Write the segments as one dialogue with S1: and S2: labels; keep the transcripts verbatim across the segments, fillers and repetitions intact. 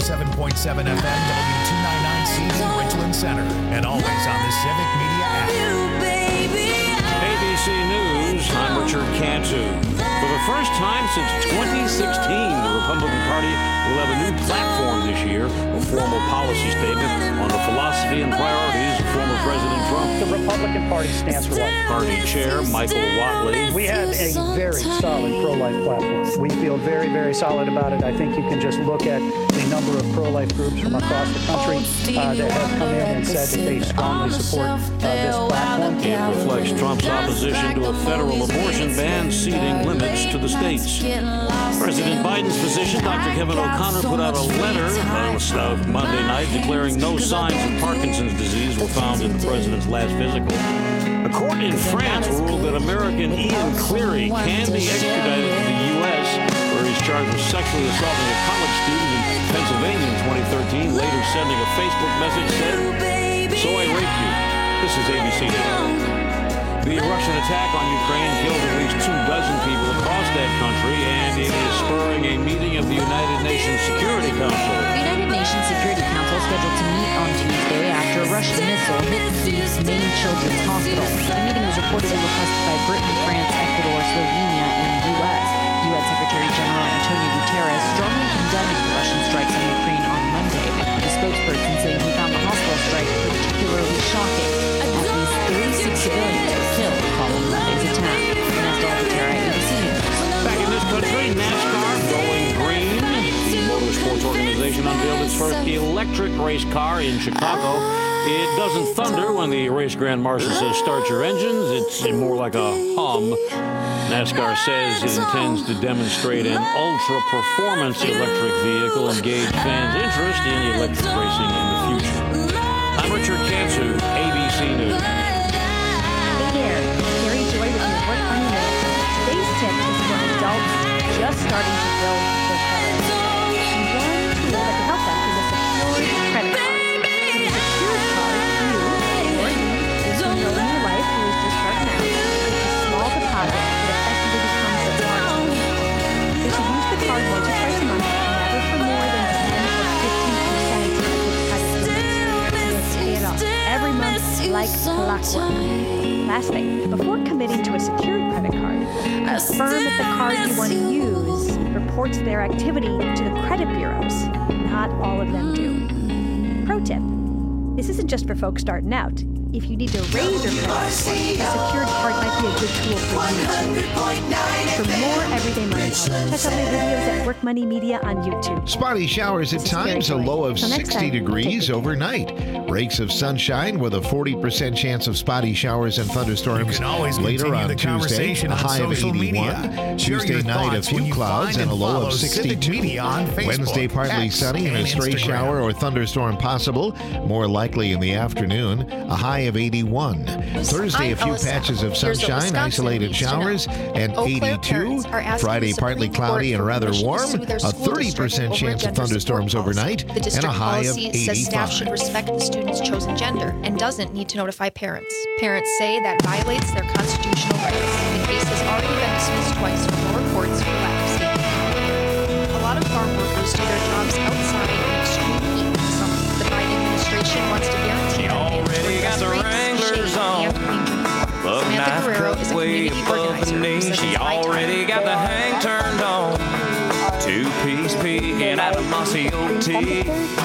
S1: ninety-seven point seven F M, W two ninety-nine C in Richland Center, and always on the Civic Media app.
S2: A B C News, I'm Richard Cantu. For the first time since twenty sixteen, the Republican Party will have a new platform this year, a formal policy statement on the philosophy and priorities of former President Trump.
S3: The Republican Party stands for what?
S2: Party Chair Michael Whatley.
S3: We have a very solid pro-life platform. We feel very, very solid about it. I think you can just look at the number of pro-life groups from across the country uh, that have come in and said that they strongly support uh, this platform.
S2: It reflects Trump's opposition to a federal abortion ban ceding limits to the states. President Biden's physician, Doctor Kevin O'Connor, put out a letter uh, Monday night declaring no signs of Parkinson's disease were found in the president's last physical. A court in France ruled that American Ian Cleary can be extradited to the U S, where he's charged with sexually assaulting a college student in Pennsylvania in twenty thirteen, later sending a Facebook message said, "So I raped you." This is A B C News. The Russian attack on Ukraine killed at least two dozen people across that country, and it is spurring a meeting of the United Nations Security Council.
S4: The United Nations Security Council is scheduled to meet on Tuesday after a Russian missile hit Kyiv's main children's hospital. The meeting was reportedly requested by Britain, France, Ecuador, Slovenia, and the U S. U N Secretary General Antonio Guterres strongly condemned the Russian strikes on Ukraine on Monday, with a spokesperson saying he found the hospital strike particularly shocking. At least thirty-six civilians were killed following Monday's attack. Ernesto Albuquerque, A B C News.
S2: Back in this country, NASCAR going green. The motorsports organization unveiled its first electric race car in Chicago. It doesn't thunder when the race grand marshal says start your engines. It's more like a hum. NASCAR says it intends to demonstrate an ultra-performance electric vehicle and gauge fans' interest in electric racing in the future. I'm Richard Cantu, A B C News.
S5: Hey there, Carrie Joy with your Work Money Minute. Today's tip is for adults just starting to build their credit. And one tool that can help them is a secured credit card. With a secured card, you, or you, is someone in your life who is just starting out, with a small deposit that effectively becomes a margin. They should use the card once or twice a month, never for more than ten or fifteen percent of the credit limits. Pay it off every month like clockwork. Last thing, before committing to a secured credit card, confirm that the card you want to use reports their activity to the credit bureaus. Not all of them do. Pro tip, this isn't just for folks starting out. If you need to raise your credit score, a secured card might be a good tool for you too. For more everyday money, check out my videos at Work Money Media on YouTube.
S6: Spotty showers at times, a low of sixty degrees overnight. Breaks of sunshine with a forty percent chance of spotty showers and thunderstorms later on Tuesday. A high of eighty-one. Tuesday night, a few clouds and a low of sixty-two. Wednesday, partly sunny and a stray shower or thunderstorm possible, more likely in the afternoon. A high of eighty-one. Thursday, a few patches of sunshine, isolated showers, and eighty-two. Friday, partly cloudy and rather warm. A thirty percent chance of thunderstorms overnight, and a high of eighty-five.
S7: Says staff should respect the student's chosen gender and doesn't need to notify parents. Parents say that violates their constitutional rights. The case has already been dismissed twice from lower courts for lack of safety. A lot of farm workers do their jobs outside in extreme heat in the summer. The Biden administration wants to guarantee them mandatory rest breaks, shade, and clean drinking water. Samantha Guerrero is a community organizer who says
S8: She
S7: it's high time
S8: already got the hang turned on. Two-piece peeking out of Mossy O T.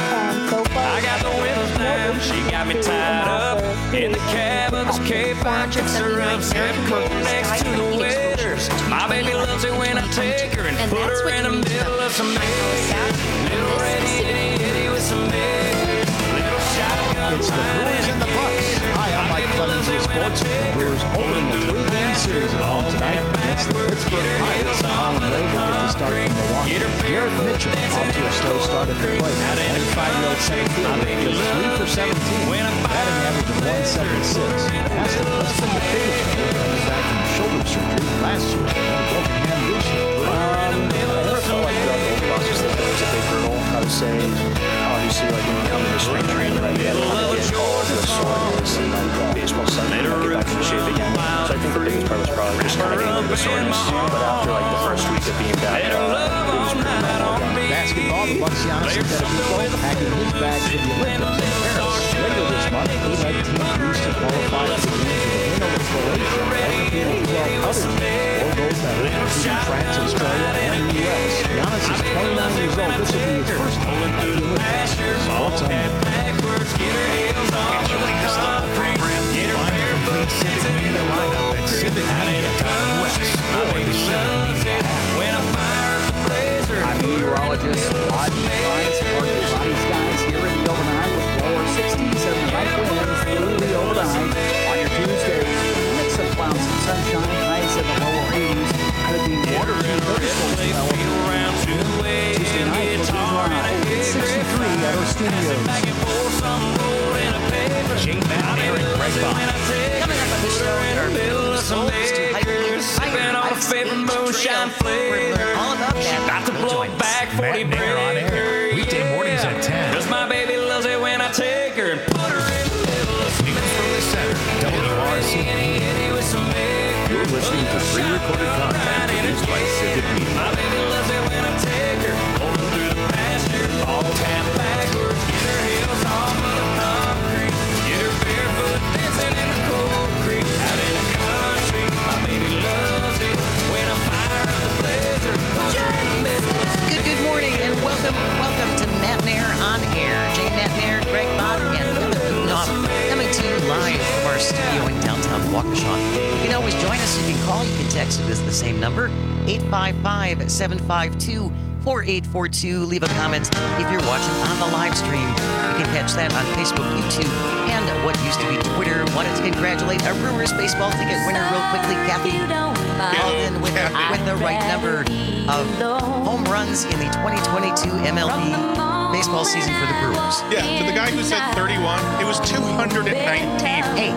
S8: I got the windows down, she got me tied up in the cab of this Cape fixer up, sitting next to the waiters. My baby loves it when I take her and, and put her in the middle of some eggs. Little ready itty with some eggs. Little shotgun.
S9: It's the Brewers and the Bucks. Hi, I'm Mike Clemens with Sports. The Brewers open the three-game series at home tonight against the Pittsburgh Pirates. Colin Ray will get the start from Milwaukee. Garrett Mitchell off to a slow start at the plate. twenty-five-year-old center fielder is three for seventeen, batting average of one seventy-six. Aston Preston, the biggest player, coming back from shoulder surgery last year and broken hand this year.
S10: Um, I never felt like throughout the whole process that there was a big hurdle. I would say, obviously, like when you come into spring training, like you had to kind of get all of the soreness and then uh, baseball Sunday, and get back into shape again. So I think the biggest part was probably just kind of getting over the soreness. But after like the first week of being back, uh, it was pretty normal again.
S9: Basketball, the months, Giannis Antetokounmpo packing his bags for the Olympics in Paris. Later this month, he led Team Greece to qualify for the games with a win over Croatia and competed with twelve other teams, four gold medals, including France, Australia, and the U S. Giannis is twenty-nine years old. This will be his first time at the Olympics. So what's on
S1: Civic Media lineup at civic media dot west.
S11: I'm meteorologist Rod Price, part of the body skies here in the overnight with lower sixties and light winds through the overnight. On your Tuesday, mix of clouds and sunshine, highs in the lower eighties. Could be watery thunderstorms developing. Tuesday night will be dry. It's sixty-three at our studios.
S1: Jay Matt, Aaron, Greg Bob.
S12: Coming up on the show, our Blues to Hiking, on a favorite moonshine flavor. All about that. About to blow back forty
S1: Matt on air. Weekday mornings at ten.
S12: Cause my baby loves it when I take her and put her in the middle of
S1: News from the center, W R C.
S2: You're listening to pre-recorded content produced by Civic Media.
S12: My baby loves it when I take her, hold her through the pasture, all tap backwards, get her heels off of the concrete, get her barefoot dancing in the cold creek, out in the country. My baby loves it when I fire up the blazer.
S13: Good, good morning and welcome, welcome to Matt Nair on air. Jay Matt Nair, Greg Bob, and Kevin Butenoff coming to you live from our studio in downtown Waukesha. You can always join us. You can call, you can text. It is the same number, eight five five, seven five two, four eight four two. Leave a comment if you're watching on the live stream. You can catch that on Facebook, YouTube, and what used to be Twitter. Wanted to congratulate our Brewers baseball ticket winner real quickly, Kathy. Called in with, with the right number of home runs in the twenty twenty-two M L B baseball season for the Brewers.
S14: Yeah, to the guy who said thirty-one, it was two hundred nineteen.
S13: Hey.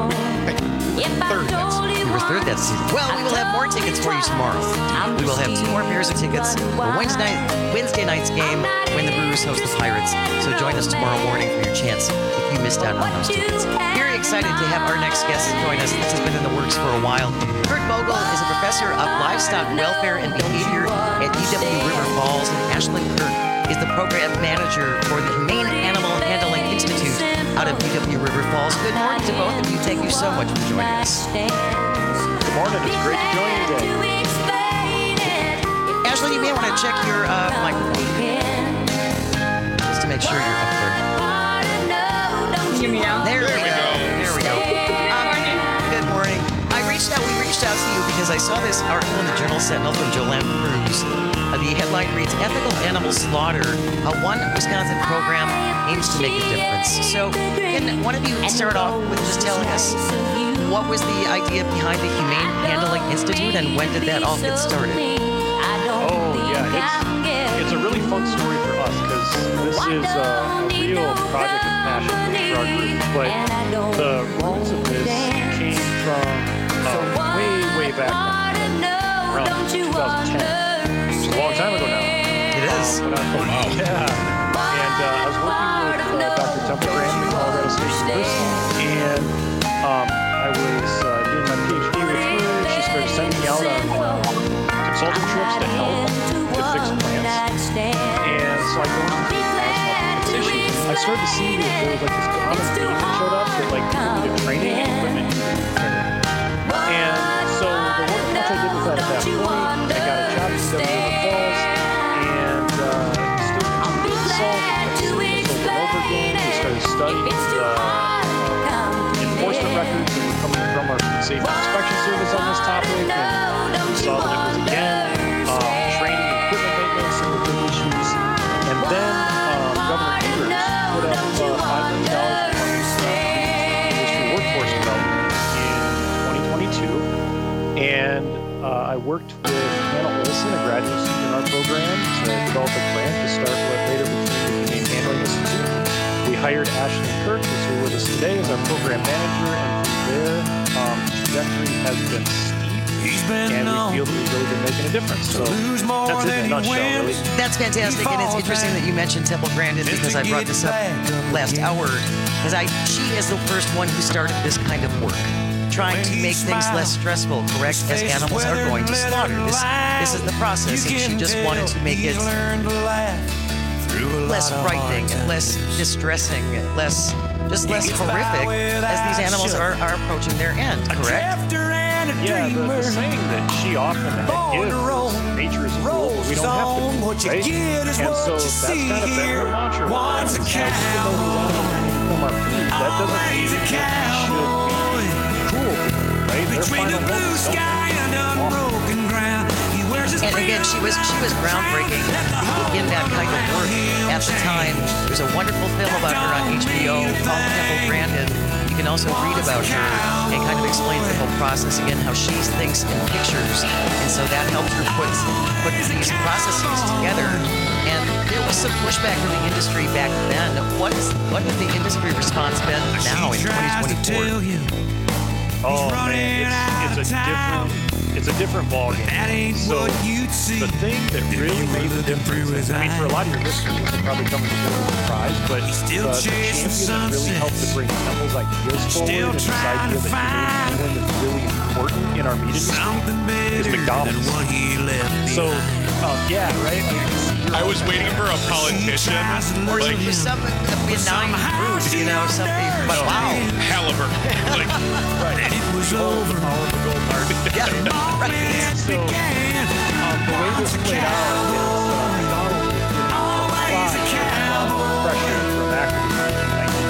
S14: Third.
S13: You were third that season. Well, we will have more tickets for you tomorrow. We will have two more pairs of tickets for Wednesday, night, Wednesday night's game when the Brewers host the Pirates. So join us tomorrow morning for your chance if you missed out on those tickets. Very excited to have our next guest join us. This has been in the works for a while. Kurt Bogle is a professor of livestock welfare and behavior at U W River Falls, and Ashlyn Kirk is the program manager for the Humane Animal Handling Institute out of U W River Falls. Good morning to both of you. Thank you so much for joining us.
S10: Good morning. It's great to join you today.
S13: Ashley, you may want to check your uh, microphone just to make sure you're up there.
S5: Hear me now?
S13: There, there we go. There we go. Um, good morning. I reached out. We reached out to you because I saw this article in the Journal Sentinel from Joanne Cruz. Uh, the headline reads, "Ethical Animal Slaughter, how one Wisconsin program aims to make a difference." So can one of you start off with just telling us what was the idea behind the Humane Handling Institute and when did that all get started?
S10: Oh, yeah. It's, it's a really fun story for us because this is a, a real project of passion for our group. But the roots of this came from uh, way, way back when, around twenty ten. It's a long time ago now.
S13: It is.
S10: Um, but I, wow. Yeah. And uh, I was working with uh, Doctor Temple Graham at Colorado State University, and um, I was uh, doing my PhD with her. She started sending me out on uh, consulting trips to help to fix plants. And so I go on to competitions. I started to see that there was like this common theme that showed up that like people needed training and equipment. And so the work much I did with that at that point, I got a job at River Falls, and uh, students in salt, over and over again. We started studying the uh, enforcement records that were coming from our Safety Inspection Service on this topic, and we saw that it was again um, training and equipment maintenance and the big issues. And then um, Governor Evers put up uh, five million dollars for workforce development in twenty twenty-two, and uh, I worked with Hannah Olson, a graduate student in our program, to develop a grant to start what later became the Humane Handling Institute. We hired Ashlyn Kirk, who's here with us today, as our program manager, and from there, um, the trajectory has been steep, and we feel that we've really been making a difference. So that's it in a nutshell, really.
S13: That's fantastic, and it's interesting that you mentioned Temple Grandin because I brought this up last hour, because I she is the first one who started this kind of work, trying to make things less stressful, correct, as animals are going to slaughter. This, this is the process, and she just wanted to make it less frightening, less distressing, less just less horrific as these animals are, are approaching their end, correct?
S9: Yeah, the, the saying that she often gives is nature is cruel, but we don't have to be, right? And so that's kind of been her mantra. Even though these animals become our food, that doesn't mean that we should be cruel to them, right? Their final home is awful.
S13: And again, she was she was groundbreaking in that kind of work at the time. There's a wonderful film about her on H B O called Temple Grandin. You can also read about her and kind of explains the whole process again, how she thinks in pictures, and so that helped her put put these processes together. And there was some pushback from the industry back then. What is what has the industry response been now in twenty twenty-four?
S9: Oh man, it's, it's a different it's a different ballgame. So the thing that really made the difference, I mean, for a lot of your listeners, this will probably come as a bit of a surprise, but the, the champion that really helped to bring Temple's ideas forward and this idea that human is really important in our meat industry is McDonald's. So, um, yeah, right?
S14: I was waiting for a politician.
S13: Or
S14: like,
S13: something, a benign food, you know, something, but wow.
S14: Halliburton. Like,
S9: right. It was over. Power of the gold heart.
S13: Yeah, right.
S9: So, um, the way this played out is uh, McDonald's was apply pressure from actors in nineteen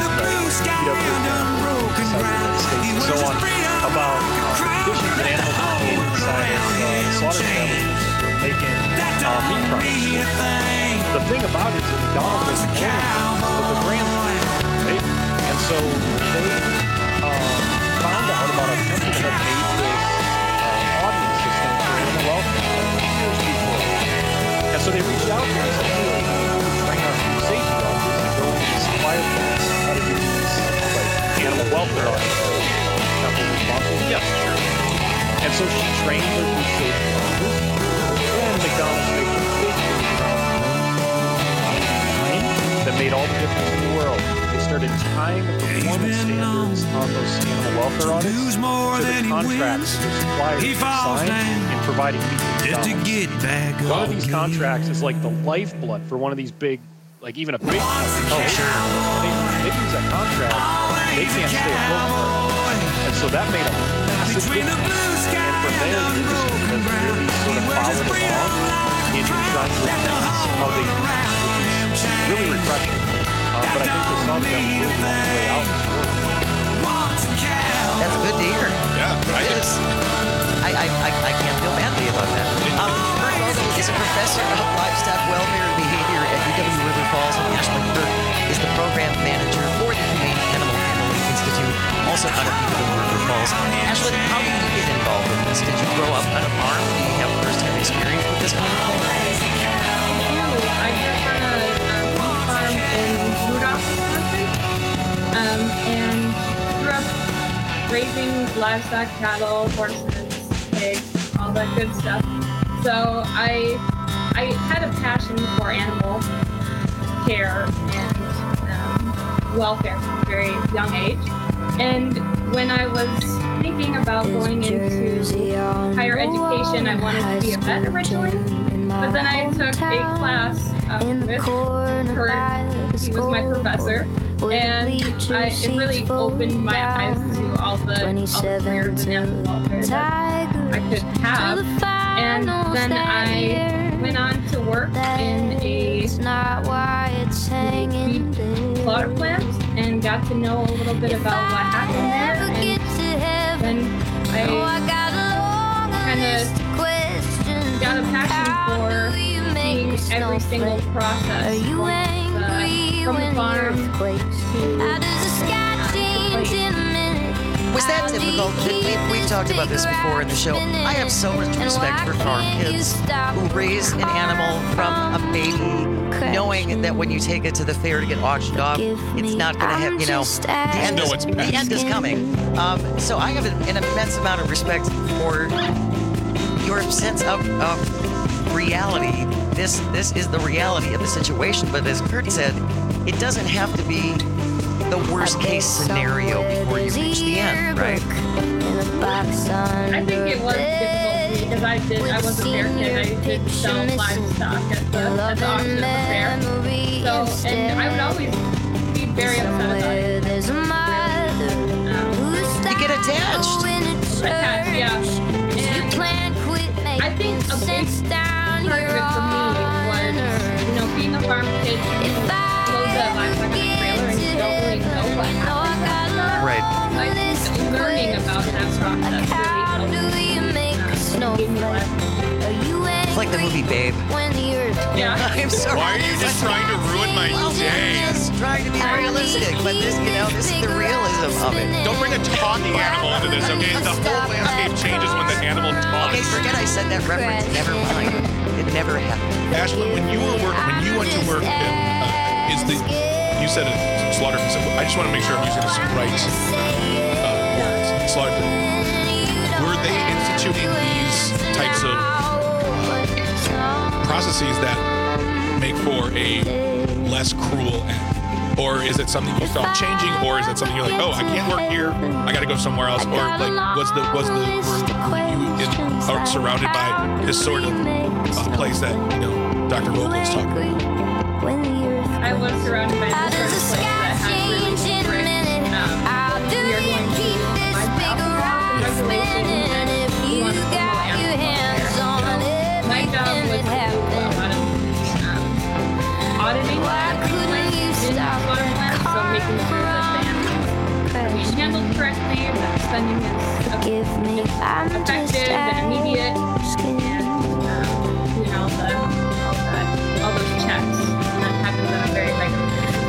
S9: ninety and so on about uh, conditions that animals were being inside of uh, slaughter establishments were making uh, meat products. The thing about it is that McDonald's was owning but the brand, right? And so they uh, found out about a company that made this uh, audience system for animal welfare years before. And so they reached out to us and said, hey, we want to train our food safety officers to go into supplier plants how to do these like animal welfare audiences. Temple responsible? Yes, sure. And so she trained her food safety officers, and McDonald's made a big that made all the difference in the world. They started tying the performance standards on those animal welfare audits to the contracts that suppliers signed in providing meat to McDonald's. One of these contracts is like the lifeblood for one of these big, like even a big company. Oh, sure. They, they lose that contract, they can't stay afloat. And so that made a massive difference. And from there, the industry has really sort of followed along in trying to advance how they really refreshing. Uh, but I think the song got really long way out in this world.
S13: That's good to hear.
S14: Yeah,
S13: it is. I, I, I, I can't feel badly about that. Um, Kurt Logan is a professor of livestock welfare and behavior at U W River Falls, and Ashlyn Kirk is the program manager for the Humane Animal Handling Institute, also out of U W River Falls. Ashlyn, how did you get involved with this? Did you grow up on a farm? Do you have first-hand experience with this kind of thing?
S15: I grew up on a um, farm in Rudolph, Wisconsin, um, and grew up raising livestock, cattle, horses, pigs, all that good stuff. So I I had a passion for animal care and um, welfare from a very young age. And when I was thinking about going into higher education, I wanted to be a vet originally. But then I took a class uh, with Kurt. He was my professor, and I, it really opened my eyes to all the, all the careers in animal welfare that I could have. And then I went on to work in a beef slaughter plant and got to know a little bit about what happened there. And then I kind of got a passion for seeing every single process from the, from the farm to
S13: Was that difficult? We've, we've talked about this before in the show. I have so much respect for farm kids who raise an animal from a baby, knowing that when you take it to the fair to get auctioned off, it's not going to have, you know, the end,
S14: know
S13: is,
S14: it's
S13: the end is coming. Um, so I have an, an immense amount of respect for your sense of, of reality. This this is the reality of the situation. But as Kurt said, it doesn't have to be the worst case scenario before you reach the end, right?
S15: I think it was difficult for me because I did. I was a fair kid. I did sell livestock at the, at the auction at the fair, and I would always be very upset about it. Um,
S13: You get attached.
S15: attached, yeah. And I think a big part of it for me was, you know, being a farm kid, you load the livestock in a trailer and you don't really know what happens.
S13: Right.
S15: I think learning about that process really helped. Um, gave me a lot of-
S13: It's like the movie Babe.
S15: Yeah.
S13: I'm sorry.
S14: Why are you just trying to ruin my day?
S13: I'm just trying to be realistic, but this, you know, this is the realism of it.
S14: Don't bring a talking animal into this, okay? The whole landscape changes when the animal talks.
S13: Okay, forget I said that reference. Never mind. It never happened.
S14: Ashlyn, when you were work, when you went to work, in, uh, is the you said a slaughter facility. I just want to make sure I'm using the right uh, words. Slaughter. Were they instituting these types of uh, processes that make for a less cruel end? Or is it something you felt changing, or is it something you're like, oh, I can't work here, I got to go somewhere else? Or like, was the was the were you in, or surrounded by this sort of uh, place that you know Doctor Vogel is talking about?
S15: I was surrounded by this sort of place that has really strict, um, we are going to abide by all the regulations and we want to promote animal welfare. My job was to do a lot of um, auditing in the slaughter plant, so making sure that the animals are being handled correctly, that the spending is effective and immediate, and um, you know, the, all, that, all those checks. And that happens on a very regular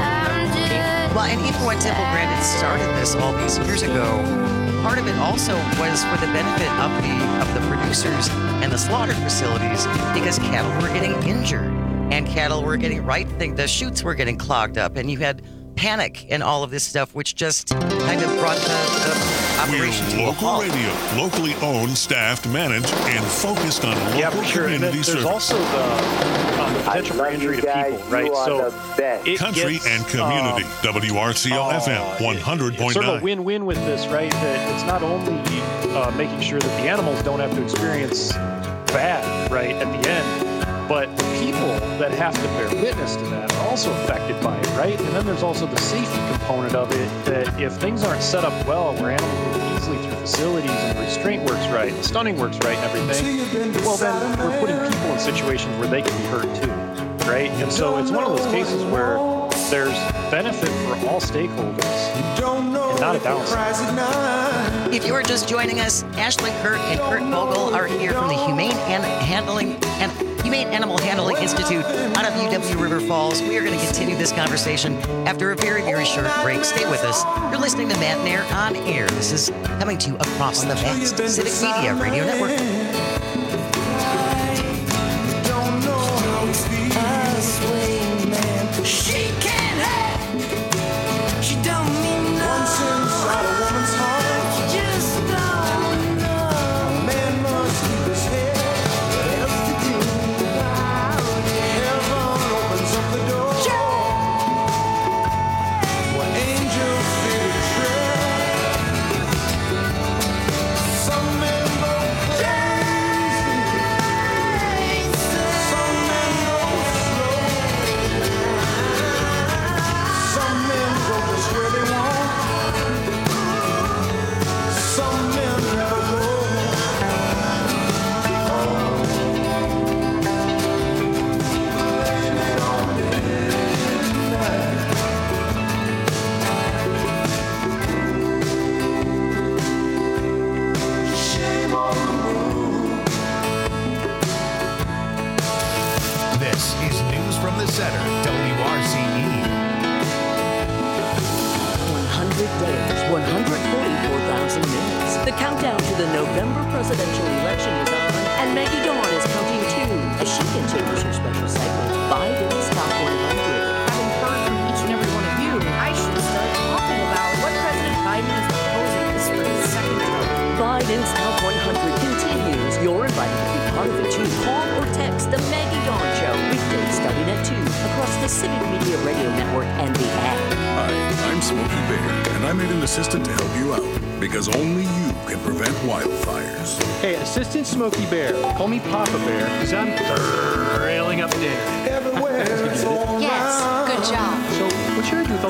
S15: basis.
S13: Well, and even when Temple Grandin started this all these years ago, part of it also was for the benefit of the of the producers and the slaughter facilities, because cattle were getting injured and cattle were getting right thing. The chutes were getting clogged up, and you had panic and all of this stuff, which just kind of brought the, the operation
S16: We're
S13: to a
S16: local
S13: halt.
S16: radio, locally owned, staffed, managed, and focused on local
S9: Yeah, for sure. And then
S16: community
S9: there's
S16: service.
S9: also the, um, the potential for injury to people, right? So it
S16: Country
S9: gets,
S16: and community.
S9: um,
S16: W R C L F M
S9: uh,
S16: one hundred point
S9: It's sort of a
S16: nine.
S9: win-win with this, right? That it's not only uh, making sure that the animals don't have to experience bad, right, at the end, but the people that have to bear witness to that are also affected by it, right? And then there's also the safety component of it, that if things aren't set up well, where animals move easily through facilities and the restraint works right, the stunning works right and everything, well then we're putting people in situations where they can be hurt too, right? And so it's one of those cases where there's benefit for all stakeholders and not a downside.
S13: If you are just joining us, Ashlyn Kirk and Kurt Vogel are here from the Humane and Handling and Humane Animal Handling Institute out of U W River Falls. We are going to continue this conversation after a very, very short break. Stay with us. You're listening to Matt Nair on Air. This is coming to you across the vast Civic Media Radio Network.
S12: She can't have, she don't mean nothing. Once inside a woman's heart, you just don't know. A man must keep his head, what else to do? Heaven opens up the door, where angels fear to tread. Some men go crazy, some men go slow. Some men go just where they want. Some men never go. Shame on the moon.
S1: This is News from the Center, W R C E.
S17: one hundred days, one hundred forty-four thousand minutes. The countdown to the November presidential election is on, and Maggie Dawn is counting too as she continues her special segment, Biden's Top one hundred.
S5: Having heard from each and every one of you, I should start talking about what President Biden is proposing this for his second term.
S17: Biden's Top one hundred continues. You're invited to be part of it too. Call or text the Maggie Dawn Show weekdays starting at two across the Civic Media Radio Network and the app.
S18: Hi, I'm Smokey Bear, and I made an assistant to help you out, because only you can prevent wildfires.
S9: Hey, Assistant Smokey Bear, call me Papa Bear, because I'm railing up dinner.
S7: Yes, good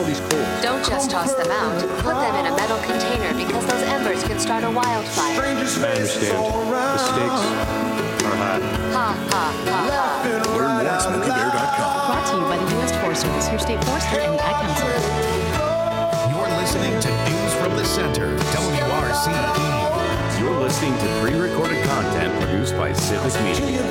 S11: these coals.
S19: Don't just toss them out. Put them in a metal container because those embers can start a wildfire.
S10: I understand. The stakes are high.
S19: Ha, ha, ha, ha.
S18: Learn more at smokey bear dot com.
S4: Brought to you by the U S Forest Service, your state forester, and the Ad Council.
S1: You're listening to News from the Center, W R C E.
S20: You're listening to pre-recorded content produced by Civic Media.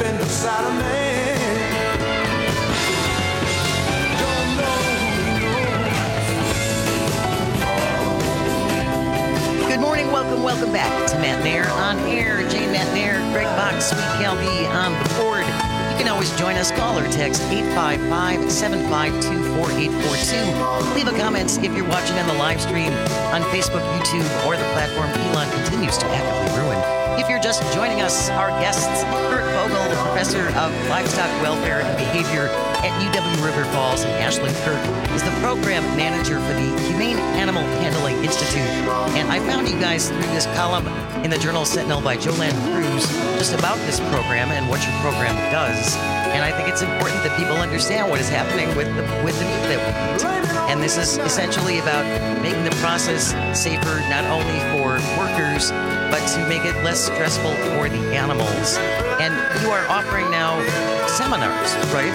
S13: Good morning, welcome, welcome back to Matt Nair on air. Jane Matt Nair, Greg Bach, Sweet Calvi on the board. You can always join us. Call or text eight five five, seven five two, four eight four two. Leave a comment if you're watching on the live stream on Facebook, YouTube, or the platform Elon continues to actively ruin. If you're just joining us, our guests, Kurt Vogel, professor of livestock welfare and behavior at U W River Falls, and Ashley Kirk is the program manager for the Humane Animal Handling Institute. And I found you guys through this column in the Journal Sentinel by Joanne Cruz just about this program and what your program does. And I think it's important that people understand what is happening with the, with the meat that we eat. And this is essentially about making the process safer, not only for workers, but to make it less stressful for the animals. And you are offering now seminars, right?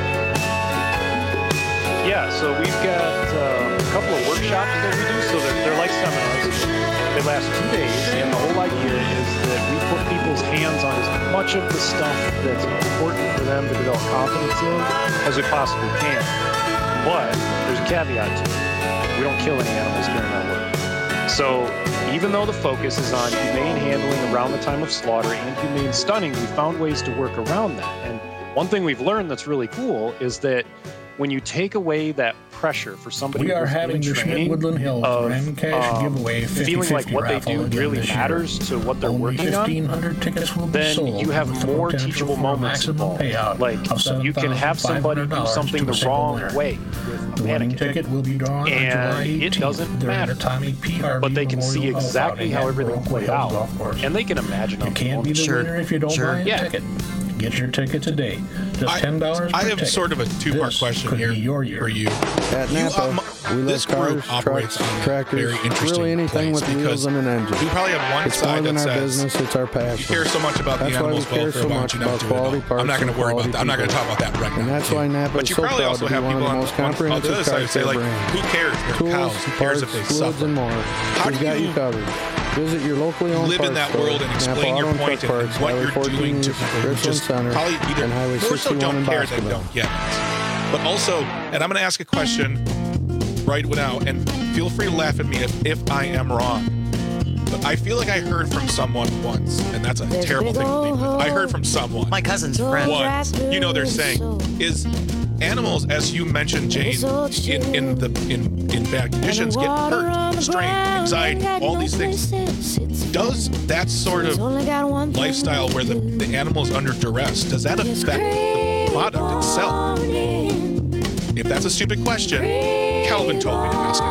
S10: Yeah, so we've got uh, a couple of workshops that we do. So they're, they're like seminars. They last two days, and the whole idea is that we put people's hands on as much of the stuff that's important for them to develop confidence in as we possibly can. But there's a caveat to it. We don't kill any animals during our work. So even though the focus is on humane handling around the time of slaughter and humane stunning, we found ways to work around that. And one thing we've learned that's really cool is that when you take away that pressure for somebody
S21: we are
S10: who's
S21: having the Schmidt Woodland Hills
S10: of,
S21: Random Cash
S10: um,
S21: giveaway
S10: feeling like what they do really matters to what they're
S21: Only
S10: working
S21: fifteen hundred
S10: on,
S21: tickets will be
S10: then
S21: sold
S10: you have
S21: with the
S10: more
S21: potential
S10: teachable
S21: for a
S10: moments
S21: maximum
S10: involved.
S21: payout
S10: Like
S21: of
S10: you can have somebody do something the wrong way with
S21: The
S10: a
S21: winning
S10: mannequin,
S21: ticket will be drawn on July
S10: and it
S21: eighteenth
S10: doesn't
S21: during
S10: matter.
S21: the Tommy P. Harvey
S10: But they can
S21: Memorial
S10: see
S21: Golf
S10: exactly
S21: Outing
S10: how
S21: at
S10: everything
S21: Broken
S10: played
S21: Hill
S10: out,
S21: Golf Course.
S10: and they can imagine.
S21: You can't be the
S10: Sure.
S21: winner if you don't
S10: Sure.
S21: buy a
S10: Yeah.
S21: ticket. Get your ticket today. Just
S14: I-
S21: ten dollars
S14: I
S21: per
S14: have
S21: ticket.
S14: sort of a two-part
S21: This
S14: question
S21: could
S14: here
S21: be your year.
S14: for you.
S22: At
S14: You,
S22: Napa,
S14: um,
S22: we
S14: this
S22: love
S14: group
S22: cars,
S14: operates
S22: trucks,
S14: on a
S22: tractors,
S14: very interesting
S22: really anything
S14: place
S22: with wheels
S14: because
S22: and an engine.
S14: we probably have one
S22: it's
S14: side
S22: more than
S14: that
S22: our
S14: says,
S22: business, it's our passion.
S14: you care so much about
S22: that's
S14: the animals'
S22: why we care
S14: welfare,
S22: so
S14: why
S22: much
S14: don't you not
S22: about
S14: do it
S22: quality
S14: all?
S22: parts
S14: I'm not going
S22: and
S14: to worry about
S22: quality
S14: that. I'm not going to
S22: people.
S14: talk about that right now.
S22: And that's why Napa
S14: But
S22: is
S14: you
S22: so
S14: probably
S22: proud
S14: also
S22: to be
S14: have
S22: one of
S14: people
S22: the
S14: on,
S22: most
S14: on, on the
S22: comprehensive
S14: other side who say,
S22: car
S14: like,
S22: brand.
S14: who cares? They're
S22: Tools,
S14: cows. Who cares
S22: parts,
S14: if they
S22: fluids,
S14: suffer?
S22: and more.
S14: How
S22: We've
S14: do
S22: got
S14: you
S22: you covered. Visit your locally owned
S14: live in
S22: parts
S14: that
S22: store,
S14: world and
S22: Napa
S14: explain
S22: Auto
S14: your
S22: and
S14: point
S22: Truck
S14: and
S22: Parts,
S14: what
S22: Highway
S14: you're
S22: fourteen
S14: doing to
S22: East,
S14: people who
S22: Richland
S14: just
S22: Center,
S14: probably either
S22: and Highway
S14: more so
S22: sixty-one
S14: don't
S22: in
S14: care they
S22: Boscoville.
S14: don't get it. But also, and I'm going to ask a question right now, and feel free to laugh at me if, if I am wrong. But I feel like I heard from someone once, and that's a terrible thing to leave with. I heard from someone.
S13: My cousin's friend.
S14: Once. You know, they're saying, is animals, as you mentioned, Jane, in, in the in, in bad conditions get hurt, strain, anxiety, all these things. Does that sort of lifestyle where the, the animal is under duress, does that affect the product itself? If that's a stupid question, Calvin told me to ask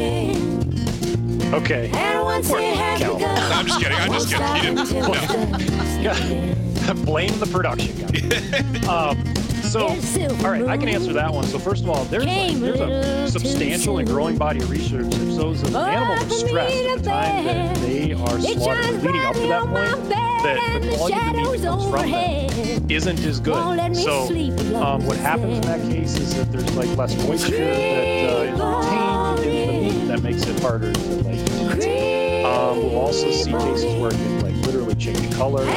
S14: it.
S10: Okay.
S14: Calvin. I'm just kidding. I'm just kidding. He didn't.
S10: Yeah. Blame the production guy. um, so, all right, I can answer that one. So, first of all, there's, like, there's a substantial and growing body of research that shows that an animal is stressed at the time that they are slaughtered, leading up to that point, that the quality of the meat that comes from them isn't as good. So, um, what happens in that case is that there's like less moisture that uh, is retained in the meat that makes it harder to like eat. Um, we'll also see cases where it can like literally change color,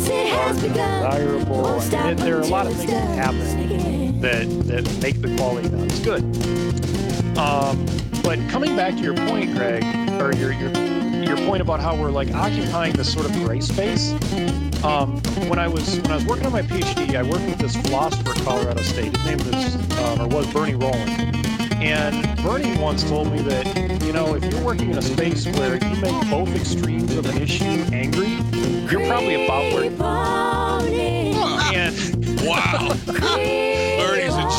S10: desirable. I mean, there are a lot of things that happen that that make the quality not as good. Um, but coming back to your point, Greg, or your your your point about how we're like occupying this sort of gray space. Um, when I was when I was working on my PhD, I worked with this philosopher at Colorado State. His name was um, or was Bernie Rowland. And Bernie once told me that, you know, if you're working in a space where you make both extremes of an issue angry, you're probably about where you are. And
S14: wow. Bernie's a genius.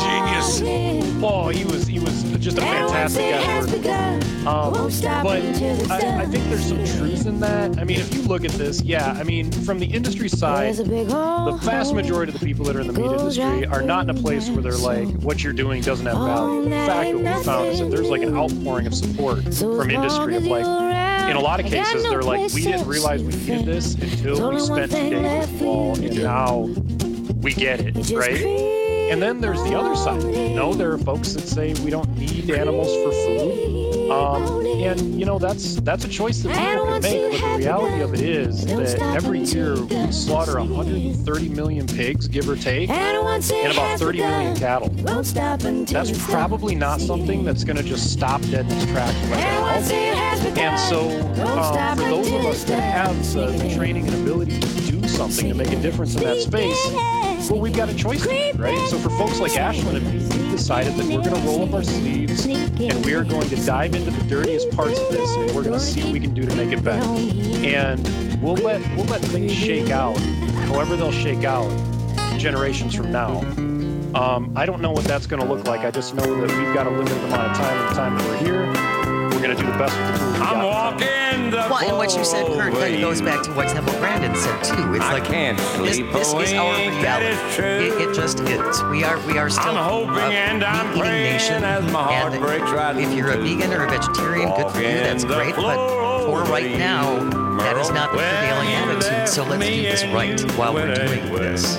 S13: Yes.
S3: Oh, he was he was just a fantastic guy. Um, but I, I think there's some truth in that. I mean, if you look at this, yeah, I mean, from the industry side, the vast majority of the people that are in the meat industry are not in a place where they're like, what you're doing doesn't have value. In fact, what we found is that there's like an outpouring of support from industry of like, in a lot of cases, they're like, we didn't realize we needed this until we spent two days with Paul, and now we get it, right? And then there's the other side. You know, there are folks that say we don't need animals for food. Um, and, you know, that's that's a choice that people can make. But the reality of it is that every year we slaughter one hundred thirty million pigs, give or take, and about thirty million cattle. That's probably not something that's going to just stop dead in its tracks right now. And so um, for those of us that have the, the training and ability to do something to make a difference in that space, well, we've got a choice to make, right? So for folks like Ashlyn and me, we've decided that we're going to roll up our sleeves and we are going to dive into the dirtiest parts of this, and we're going to see what we can do to make it better. And we'll let we'll let things shake out, however they'll shake out, generations from now. Um, I don't know what that's going to look like. I just know that we've got a limited amount of time and the time that we're here. We're going to do the best with the tools we got.
S13: I'm walking the well, and what you said, Kurt, kind of goes back to what Temple Grandin said too. It's
S8: I
S13: like
S8: can't
S13: this, this is our reality. It, it just is. We are we are still
S8: I'm hoping
S13: a
S8: and I'm
S13: meat-eating nation.
S8: as my heart
S13: And
S8: breaks right
S13: if you're a vegan or a vegetarian, good for you. That's great. But for right now, that is not the prevailing attitude. So let's do this right while we're doing this.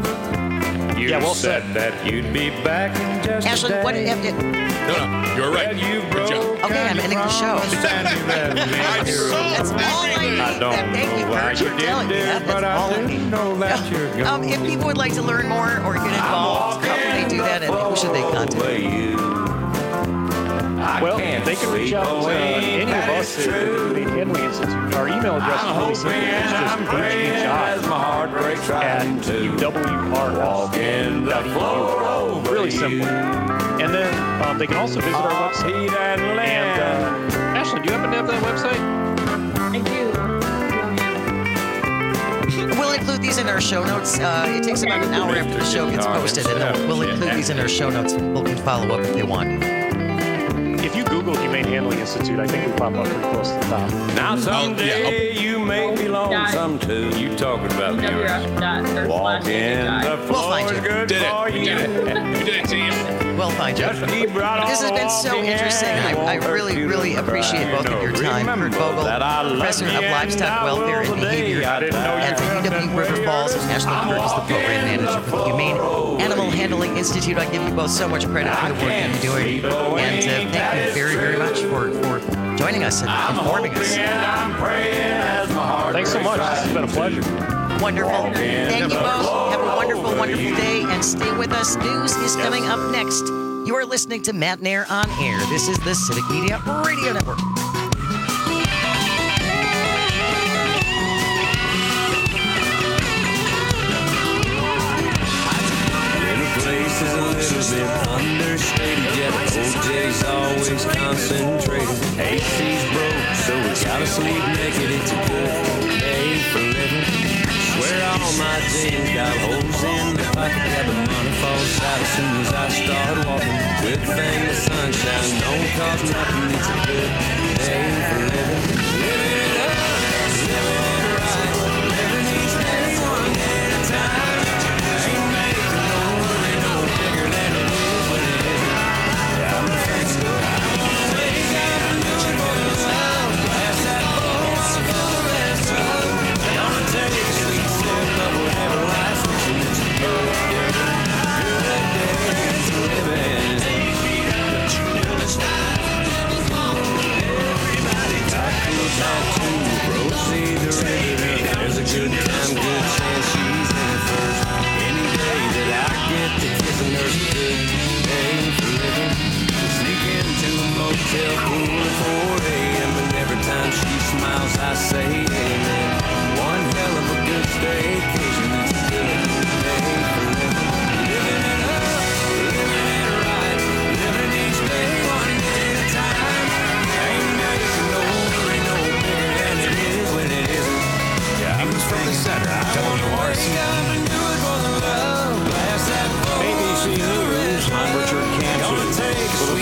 S8: You
S3: yeah, well
S8: said
S3: said.
S8: that you'd be back in just
S13: Ashlyn,
S8: a
S13: what?
S8: day.
S13: It, it,
S14: No, no, you're right. Good job.
S13: okay, I'm ending the show. That's all I need.
S8: I don't
S13: Thank you,
S8: know why
S13: Kurt,
S8: you
S13: for
S8: did
S13: telling me
S8: this,
S13: that.
S8: but
S13: That's all
S8: I
S13: I
S8: do
S13: need.
S8: know that you're going.
S13: Um, if people would like to learn more or get involved, how can they do that, and who should they contact?
S8: you.
S3: Well, they can reach out to any of us at the Humane Handling Institute. Our email address is really simple. It's just H H I at U W R S dot E U. Really simple. And then um, they can also visit our website. And uh, Ashley, do you happen to have that website?
S15: I do.
S13: We'll include these in our show notes. Uh, it takes about an hour after the show gets posted, and then we'll include these in our show notes. People can follow up if they want.
S3: If you Google Humane Handling Institute, I think we pop up pretty close to the top.
S8: Now someday you may be lonesome too. You talking about me? Walk in the floor is good
S14: Did
S8: for
S14: it. We
S8: you.
S14: did it. We did it, team.
S13: We'll find you.
S8: Just keep right
S13: This has been so
S8: on
S13: interesting. I, I really, really appreciate both of your time. Kurt Vogel, President of Livestock Welfare and Behavior at the U W River Falls, and Ashlyn Kurt is the Program Manager for the Humane Animal Handling Institute. I give you both so much credit for the work you're doing, and uh, thank you very, very much for, for joining us and informing us.
S3: Thanks so much. This has been a pleasure.
S13: Wonderful. Thank you both. Have a wonderful, wonderful day, and stay with us. News is coming up next. You are listening to Matt Nair on Air. This is the Civic Media Radio Network.
S12: Place is a little bit understated, yet O J's always concentrated. A C's broke, so we gotta sleep naked. It's a good day for living. Swear all my jeans got holes in the pocket. Yeah, the money falls out as soon as I start walking. Good thing the sunshine don't cost nothing. It's a good day for living. Living it up, living it right, living each day one day at a time. Ain't making no money no bigger than it is when it isn't. Yeah, I'm thankful. I'm take out a mission for the love. Pass that ball, for the rest of it. Gonna take a sweet sip of whatever life switching. It's a good, good, good day to living. Everybody got to talk to proceed the river. There's a good time, good chance she's in it first. Any day that I get to kissing her's a good day for living. Sneak into a motel pool at four a.m. and every time she smiles I say amen. One hell of a good staycation. It's a good day for living. Living it up, living it right, living each day one day at a time. Ain't making no money no bigger than it is when it isn't. Yeah,
S1: News from the center of W R C.
S12: Maybe she lose.
S3: I'm Richard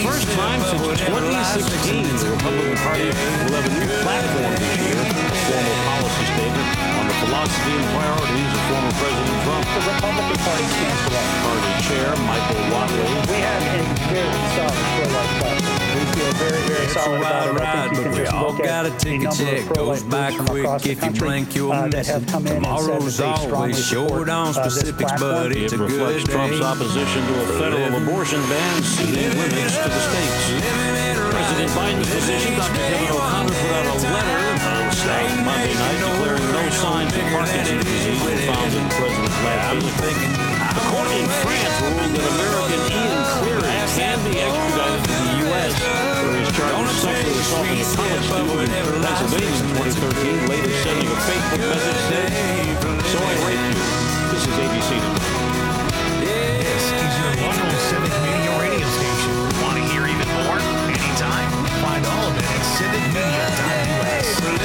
S2: first time since twenty sixteen, the Republican Party will have a new platform this year, a formal policy statement on the philosophy and priorities of former President Trump.
S10: The Republican Party stands for what?
S2: Party Chair Michael Whatley.
S10: We have a very solid pro-life platform. We feel very, very solid about it. I think you can just look at the number of pro-life groups from across the country uh, that have come in and said that they strongly support uh, this platform.
S2: It reflects Trump's opposition to a federal abortion ban sending women to the states. President Biden's position, Doctor Kevin O'Connor put out a letter on Monday night declaring no signs of Parkinson's disease were found in the president's lab. The court in France ruled that American Ian Cleary can be extradited to the U S for his charge of sexually assaulting a college student in Pennsylvania in twenty thirteen, later sending a Facebook message saying, "So I raped you." This is A B C News.
S1: This is your local Civic Media radio station. Want to hear even more? Anytime. Find all of it at civic media dot U S.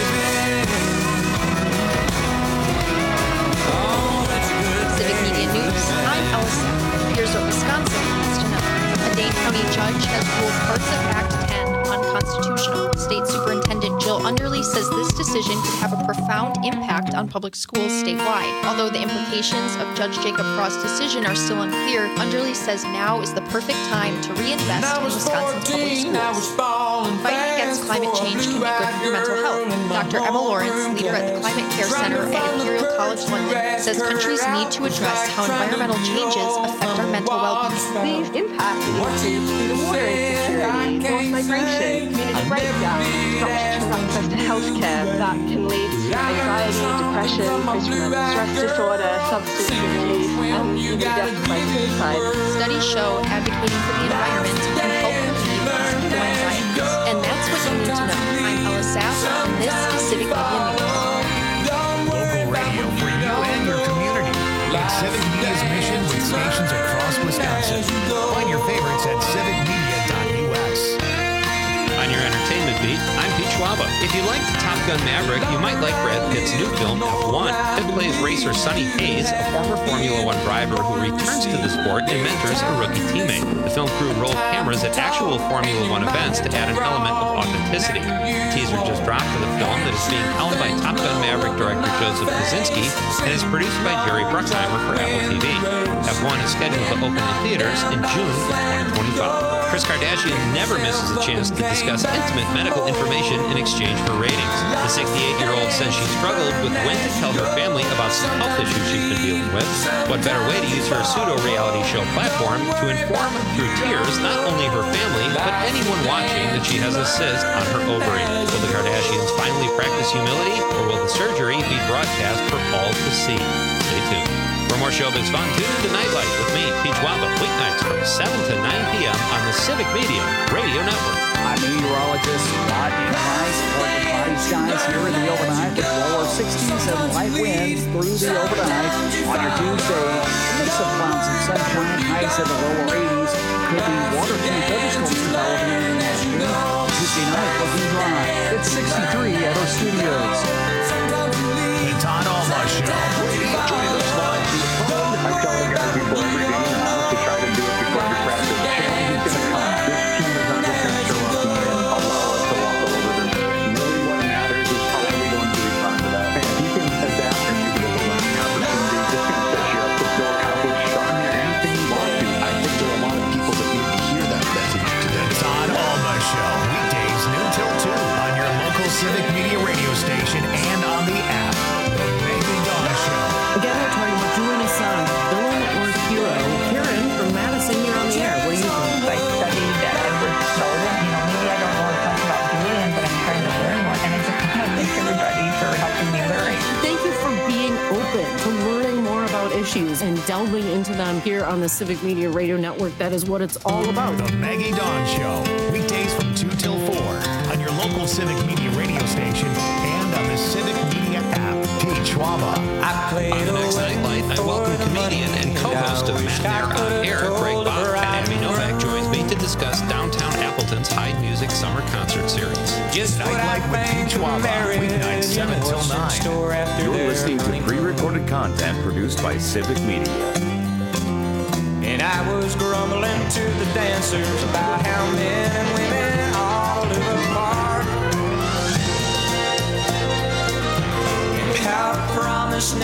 S7: Civic Media News, I'm Elsa. Here's what Wisconsin needs to know. A Dane County judge has ruled parts of Act ten unconstitutional. State Superintendent Jill Underly says this decision could have a profound impact on public schools statewide. Although the implications of Judge Jacob Frost's decision are still unclear, Underly says now is the perfect time to reinvest in Wisconsin's public schools. Fighting against climate change can be good for your mental health. Doctor Emma Lawrence, leader at the Climate Care Center at Imperial College London, says countries need to address how environmental changes affect our mental well-being.
S6: These impacts include the water insecurity, forced migration, community breakdown, disruptions of access to healthcare that can lead to anxiety, depression, posttraumatic stress disorder, substance abuse, and even death by suicide.
S7: Studies show advocating for the environment can help relieve physical anxieties. And that's what you need to know. I'm Ella Sass, and this is Civic Media News.
S1: Local radio for you and your community. It's Civic Media's mission with stations across Wisconsin. Find your favorites at civic media dot U S.
S23: On your entertainment beat, I'm Pete Schwaba. If you liked Top Gun Maverick, you might like Brad Pitt's new film, F one. Pitt plays racer Sonny Hayes, a former Formula One driver who returns to the sport and mentors a rookie teammate. The film crew rolled cameras at actual Formula One events to add an element of authenticity. The teaser just dropped for the film that is being helmed by Top Gun Maverick director Joseph Kosinski and is produced by Jerry Bruckheimer for Apple T V. F one is scheduled to open in theaters in June of twenty twenty-five. Kris Kardashian never misses a chance to discuss intimate medical information in exchange for ratings. The sixty-eight-year-old says she struggled with when to tell her family about some health issues she's been dealing with. What better way to use her pseudo-reality show platform to inform through tears not only her family, but anyone watching that she has a cyst on her ovary. Will the Kardashians finally practice humility, or will the surgery be broadcast for all to see? Stay tuned. For more showbiz fun, tune into Nightlight with me, Pete Schwaba, weeknights from seven to nine p.m. on the Civic Media Radio Network.
S11: I'm meteorologist Rodney Price, partly cloudy skies here in the overnight with lower sixties and light winds through the overnight. On your Tuesday, a mix of clouds and sunshine, highs in the lower eighties. Could be water-free thunderstorms developing in the afternoon. Tuesday night looking dry. It's sixty-three at our studios.
S1: The Todd Alma Show.
S10: Join us live through the phone. I tell the guys before every game now to try to do it before every practice. The challenge is going to come. This team is not just going to show up and allow us to walk all over them. Really what matters is how are we going to respond to that. And you can adapt and you can have a learning opportunity. This can set you up to still accomplish darn near anything you want to. I think there are a lot of people that need to hear that message today.
S1: The Todd Alma Show. Weekdays noon till two on your local Civic Media radio station and on the app. The Megan Dawn Show.
S24: Again, we're talking about doing a song, villain or hero. Karen from Madison, you're on the air. What do you think?
S25: I studied at Edward Snowden. You know, maybe I don't know as much about Julian, but I'm trying to learn more. And I just want to thank everybody for helping me learn.
S24: Thank you for being open to learning more about issues and delving into them here on the Civic Media Radio Network. That is what it's all about.
S1: The Maggie Dawn Show. Weekdays from two till four on your local Civic Media radio station and on the Civic Media app. Pete Schwaba.
S23: On the next Nightlight, I welcome comedian and co-host of Matt Nair on Air, Greg Bob, and Abby Novak joins me to discuss downtown Appleton's Hyde Music Summer Concert Series.
S1: Just Nightlight with Pete Schwaba. Weeknights seven till nine.
S20: You're listening to pre-recorded content produced by Civic Media.
S12: And I was grumbling to the dancers about how many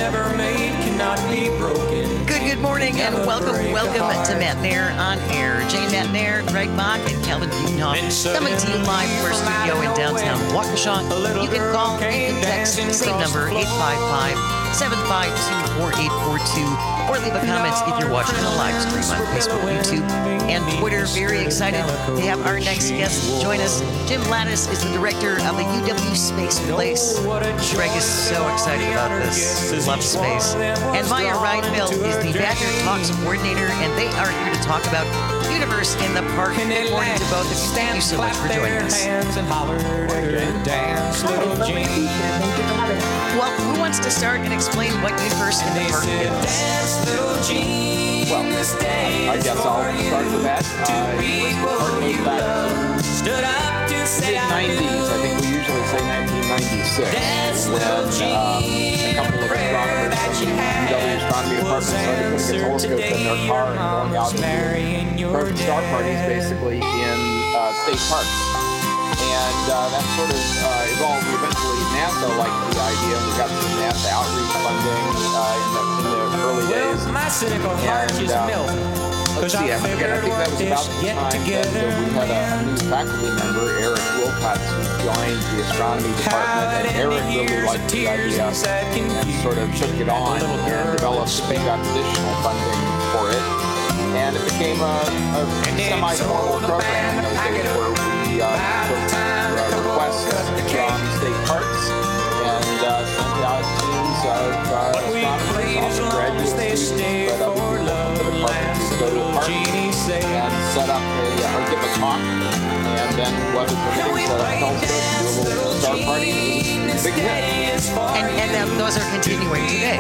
S12: never made cannot be broken.
S13: Good, good morning, and welcome, welcome to Matt Nair on Air. Jane Matt Nair, Greg Bach, and Calvin Butenhoff coming to you live from our studio in downtown Waukesha. You can call, you can text, same number, eight five five, seven five two, four eight four two, or leave a comment if you're watching the live stream on Facebook, YouTube, and Twitter. Very excited to have our next guest join us. Jim Lattis is the director of the U W Space Place. Greg is so excited about this. Love space. And Maya Reinfeld is the Badger Talks coordinator, and they are here to talk about Universe in the Park. Good morning to both of you. Thank you so much for joining us. Well, who wants to start and explain what Universe in the Park is?
S5: Well, uh, I guess I'll start with that. Uh, Universe in the Park goes back to the mid nineties. I think we usually say nineteen ninety-six, when um, a couple of astronomers from the U W Astronomy Department started putting a telescope in their car and going out to do probe star parties, basically, in uh, state parks. And uh, that sort of uh, evolved. Eventually, NASA liked the idea. We got some NASA outreach funding uh, in, the, in the early days. And, um, let's see, I forget, I think that was about the time that uh, we had a, a new faculty member, Eric Wilcox, who joined the astronomy department. And Eric really liked the idea and sort of took it on and developed, we got additional funding for it. And it became a, a semi-formal program in those days where we uh, took uh, requests from state parks and uh, sent out teams of uh, astronomers, also graduate students, but other people from the department to go to the park and set up a, uh, or give a talk, and then weather permitting, set up a telescope and do a little star party. It was a big hit.
S13: And, and that, those are continuing today.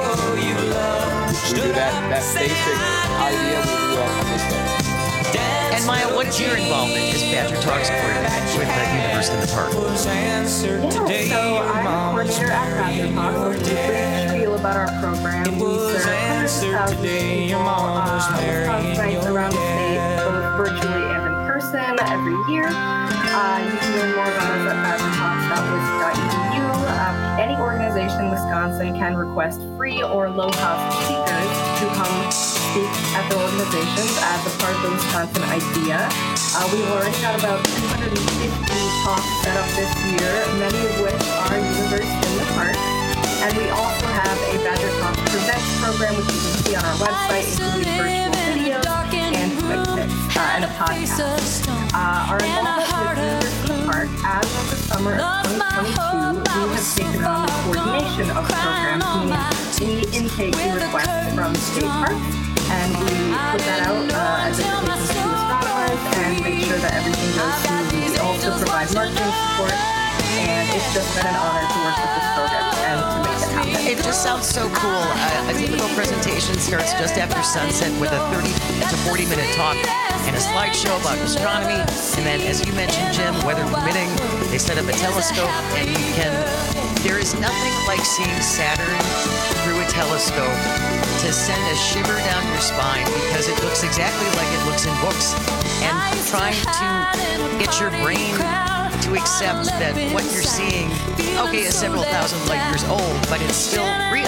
S5: We do that, that basic idea, we do that on this day.
S13: And Maya, what is your involvement as Badger Talks coordinator with the Universe in the Park?
S6: Yeah, so I'm a coordinator at Badger Talks. We're pretty spiel about our program. We serve hundreds of thousands of people, uh, Wisconsinites around the state, both virtually and in person, every year. Uh, you can learn more about us at badger talks dot wisc dot e d u. Um, any organization in Wisconsin can request free or low-cost speakers to come speak at their organizations as a part of the Wisconsin idea. Uh, we've already got about two hundred fifty talks set up this year, many of which are Universe in the Park. And we also have a Badger Talks Presents program, which you can see on our website, including virtual videos and quick tips uh, and a podcast. Uh, our involvement with Universe in the Park, as of the summer of twenty twenty-two, we have taken on the coordination of the program, meaning we intake the requests from state parks, and we put that out uh, as invitations to astronomers and make sure that everything goes smoothly. We also provide marketing support, and it's just been an honor to work with this program and to make it happen.
S13: It just sounds so cool. Uh, a typical presentation starts just after sunset with a thirty to forty minute talk and a slideshow about astronomy. And then, as you mentioned, Jim, weather permitting, they set up a telescope, and you can. There is nothing like seeing Saturn through a telescope to send a shiver down your spine, because it looks exactly like it looks in books. And trying to get your brain to accept that what you're seeing, okay, is several thousand light years old, but it's still real.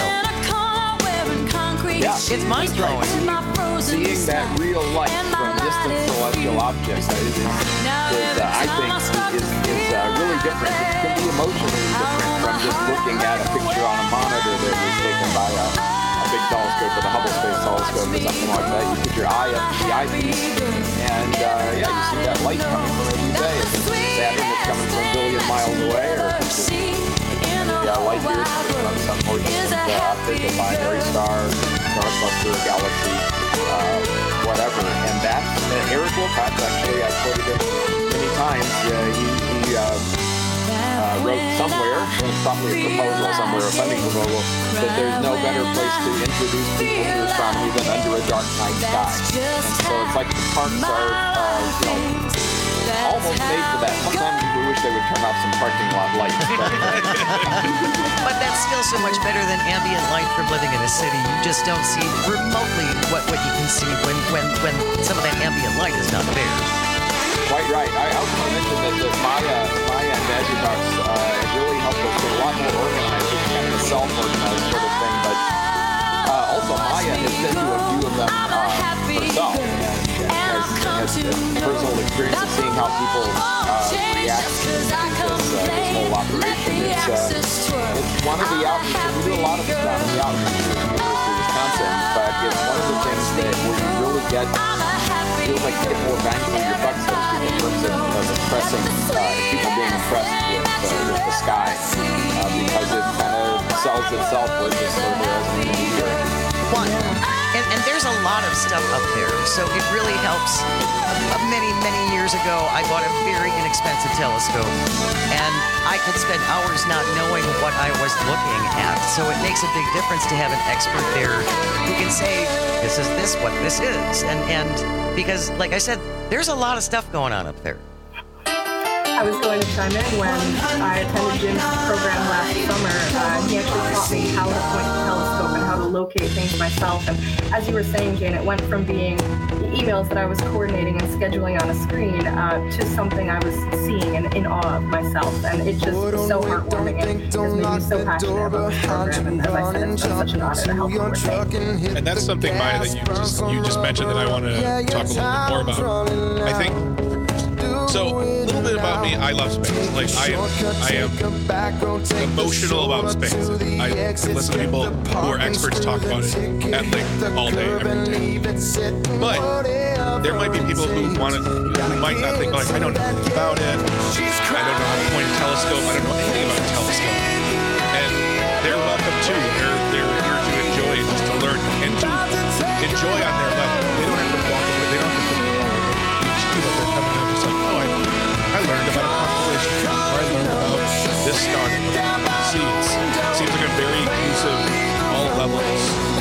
S5: Yeah,
S13: it's mind-blowing.
S5: Seeing that real light from distant celestial objects is, is uh, I think, is, is uh, really different. It can be emotionally different from just looking at a picture on a monitor that was taken by a, a big telescope, or the Hubble Space Telescope, or something like that. You put your eye up to the eyepiece, and uh, yeah, you see that light coming from every day. If it's Saturn that's coming from a billion miles away, or if it's yeah, light years from some more distant uh, object, a binary star, star cluster, galaxy, uh, whatever. And that's uh, Eric Wilcox, actually, I've quoted him many times. Uh, he he uh, uh, wrote somewhere, probably a proposal somewhere, a funding proposal, that there's no better place to introduce people to astronomy than under a dark night sky. And so it's like the parks are, uh, you know, almost made for that. Sometimes we wish they would turn off some parking lot lights.
S13: But that's still so much better than ambient light from living in a city. You just don't see remotely what, what you can see when, when, when some of that ambient light is not there.
S5: Quite right. I also want to mention that the Maya, Maya and Badger Talks uh, have really helped us get a lot more organized with kind of a self-organized sort of thing, but uh, also Maya has been to a few of them uh, herself, and, and has, has a personal experience of seeing how people uh, react to this, uh, this whole operation. It's, uh, it's one of the outreaches, we do a lot of stuff in the outreach at the University of Wisconsin, but it's one of the things that where you really get, feels like you get more bang for your buck, so to speak, in terms of, of impressing, uh, people being impressed with, uh, with the sky, uh, because it kind of sells itself with this sort of resume meteor.
S13: One. And, and there's a lot of stuff up there, so it really helps. Uh, many, many years ago, I bought a very inexpensive telescope, and I could spend hours not knowing what I was looking at. So it makes a big difference to have an expert there who can say, this is this, what this is. And, and because, like I said, there's a lot of stuff going on up there.
S6: I was going to chime in when I attended Jim's program last summer. Uh, he actually taught me how to point the telescope and how to locate things myself. And as you were saying, Jane, it went from being the emails that I was coordinating and scheduling on a screen uh, to something I was seeing and in awe of myself. And it just was so heartwarming and has made me so passionate about this program. And as I said, it's been such an honor to help coordinate.
S14: And that's something, Maya, that you just you just mentioned that I want to talk a little bit more about. I think. So, a little bit about me, I love space. Like, I am, I am emotional about space. I listen to people who are experts talk about it at length all day, every day. But there might be people who want to, who might not think, like, I don't know anything about it. I don't know how to point a telescope. I don't know anything about a telescope. And they're welcome too. They're, they're here to enjoy, just to learn, and to enjoy on their level. They don't have to walk away. They don't have to put it all over each two that they're coming in just like, oh, I, I learned about a constellation, or I learned about this star. See, it's, it seems like a very inclusive, all levels.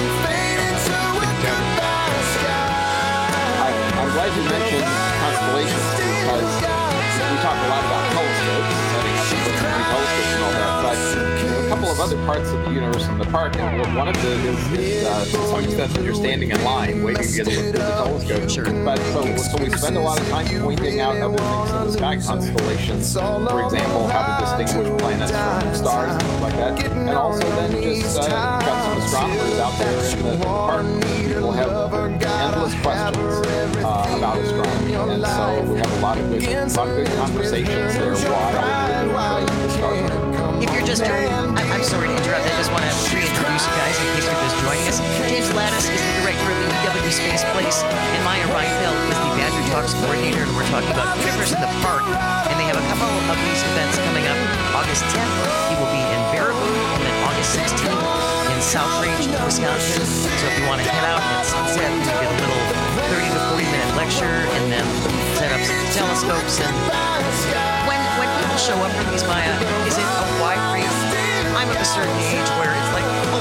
S5: I, I'm glad you mentioned constellations because we talk a lot about telescopes, setting up different telescopes and all that, but there are a couple of other parts of the universe in the park, and one of them is, is uh, to some extent that you're standing in line waiting to get a look through the telescope. Sure. But so, so we spend a lot of time pointing out other things in the sky, constellations, for example, how to distinguish planets from stars and things like that, and also then just uh, got some astronomers out there in the, in the park. People have endless questions uh, about astronomy, and so we have a lot of good, a lot of good conversations there while the stars are.
S13: If you're just joining, I'm, I'm sorry to interrupt. I just want to reintroduce you guys in case you're just joining us. James Lattis is the director of the E W Space Place, and Maya Reinfeld is the Badger Talks coordinator, and we're talking about Universe in the Park. And they have a couple of these events coming up. August tenth, he will be in Baraboo, and then August sixteenth in Southridge, Wisconsin. So if you want to head out at sunset, you get a little thirty to forty minute lecture, and then set up some telescopes. And when when people show up for these, Maya, is it a wide range? I'm of a certain age where it's like, oh,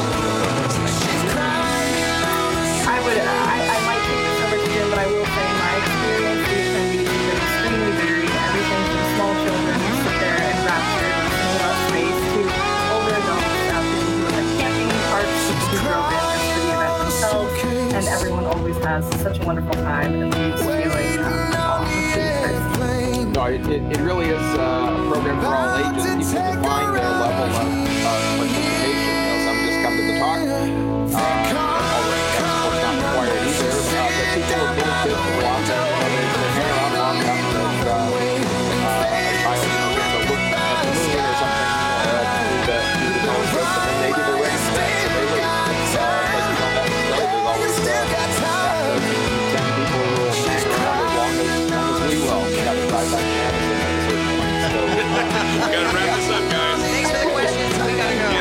S6: I would, I, I might take this over to Jim, but I will say in my experience, the attendees have been extremely varied. Everything from small children who sit there and raptured listening about space to older adults out there doing the camping parks, people who drove in just for the event themselves, and everyone always has such a wonderful time and leaves feeling um, awesome.
S5: No, it, it really is uh, a program for all ages. People define their level of uh, participation. You know, some just come to the talk. Uh, although that's of course not required either. Uh, but people are willing to walk and you know, they, they hang around long enough that uh, uh, a child you know, gets a look at the moon or something uh, through the, through the telescope, and then maybe they're ready for that. So they wait. Uh, but you don't necessarily. There's always uh, after ten people who will hang around as long as, as long as we will. We got to drive back to Madison at a certain point. So,
S14: we got to wrap this up, guys.
S13: Thanks for the questions. We got to go.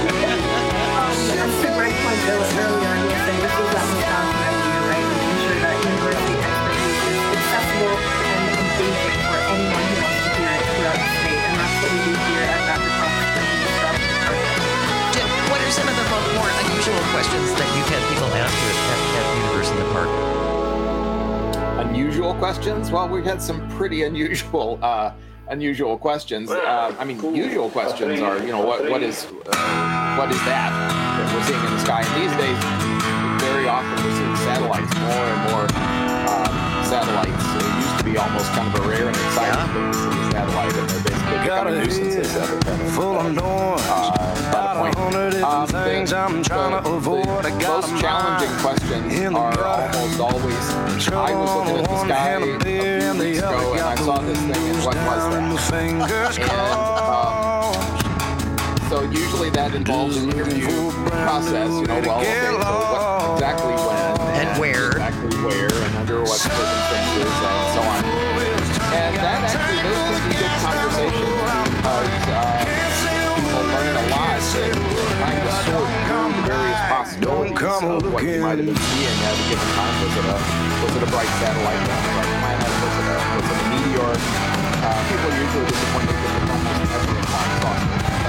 S6: As to Greg pointed out earlier, he was saying this is that Wisconsin idea, right? Making sure that university expertise is accessible and engaging for anyone who wants to hear it throughout the state, and that's what we do here at Badger Talks.
S13: Jim, what are some of the more unusual questions that you've had people ask you at, at Universe in the Park?
S5: Unusual questions? Well, we've had some pretty unusual uh, unusual questions. Uh, I mean, usual questions are, you know, what what is uh, what is that that we're seeing in the sky? And these days, very often we're seeing satellites, more and more um, satellites. It used to be almost kind of a rare and exciting thing to see a satellite, and they're basically becoming nuisances that have been uh, by the point. Um, the, the, the most challenging questions are almost always, I was looking at this guy a few weeks ago and I saw this thing and what was that? And um, so usually that involves an interview process, you know, well, okay, so what, exactly when
S13: and where,
S5: exactly where and under what circumstances and so on. And that actually makes a pretty good conversation because uh, people learn a lot and trying to sort through the various possibilities of what you might have been seeing at a given time. Was it a, was it a bright satellite, was it a bright planet, was it a, was it a meteor? Uh, people are usually disappointed that they don't just have the time thought.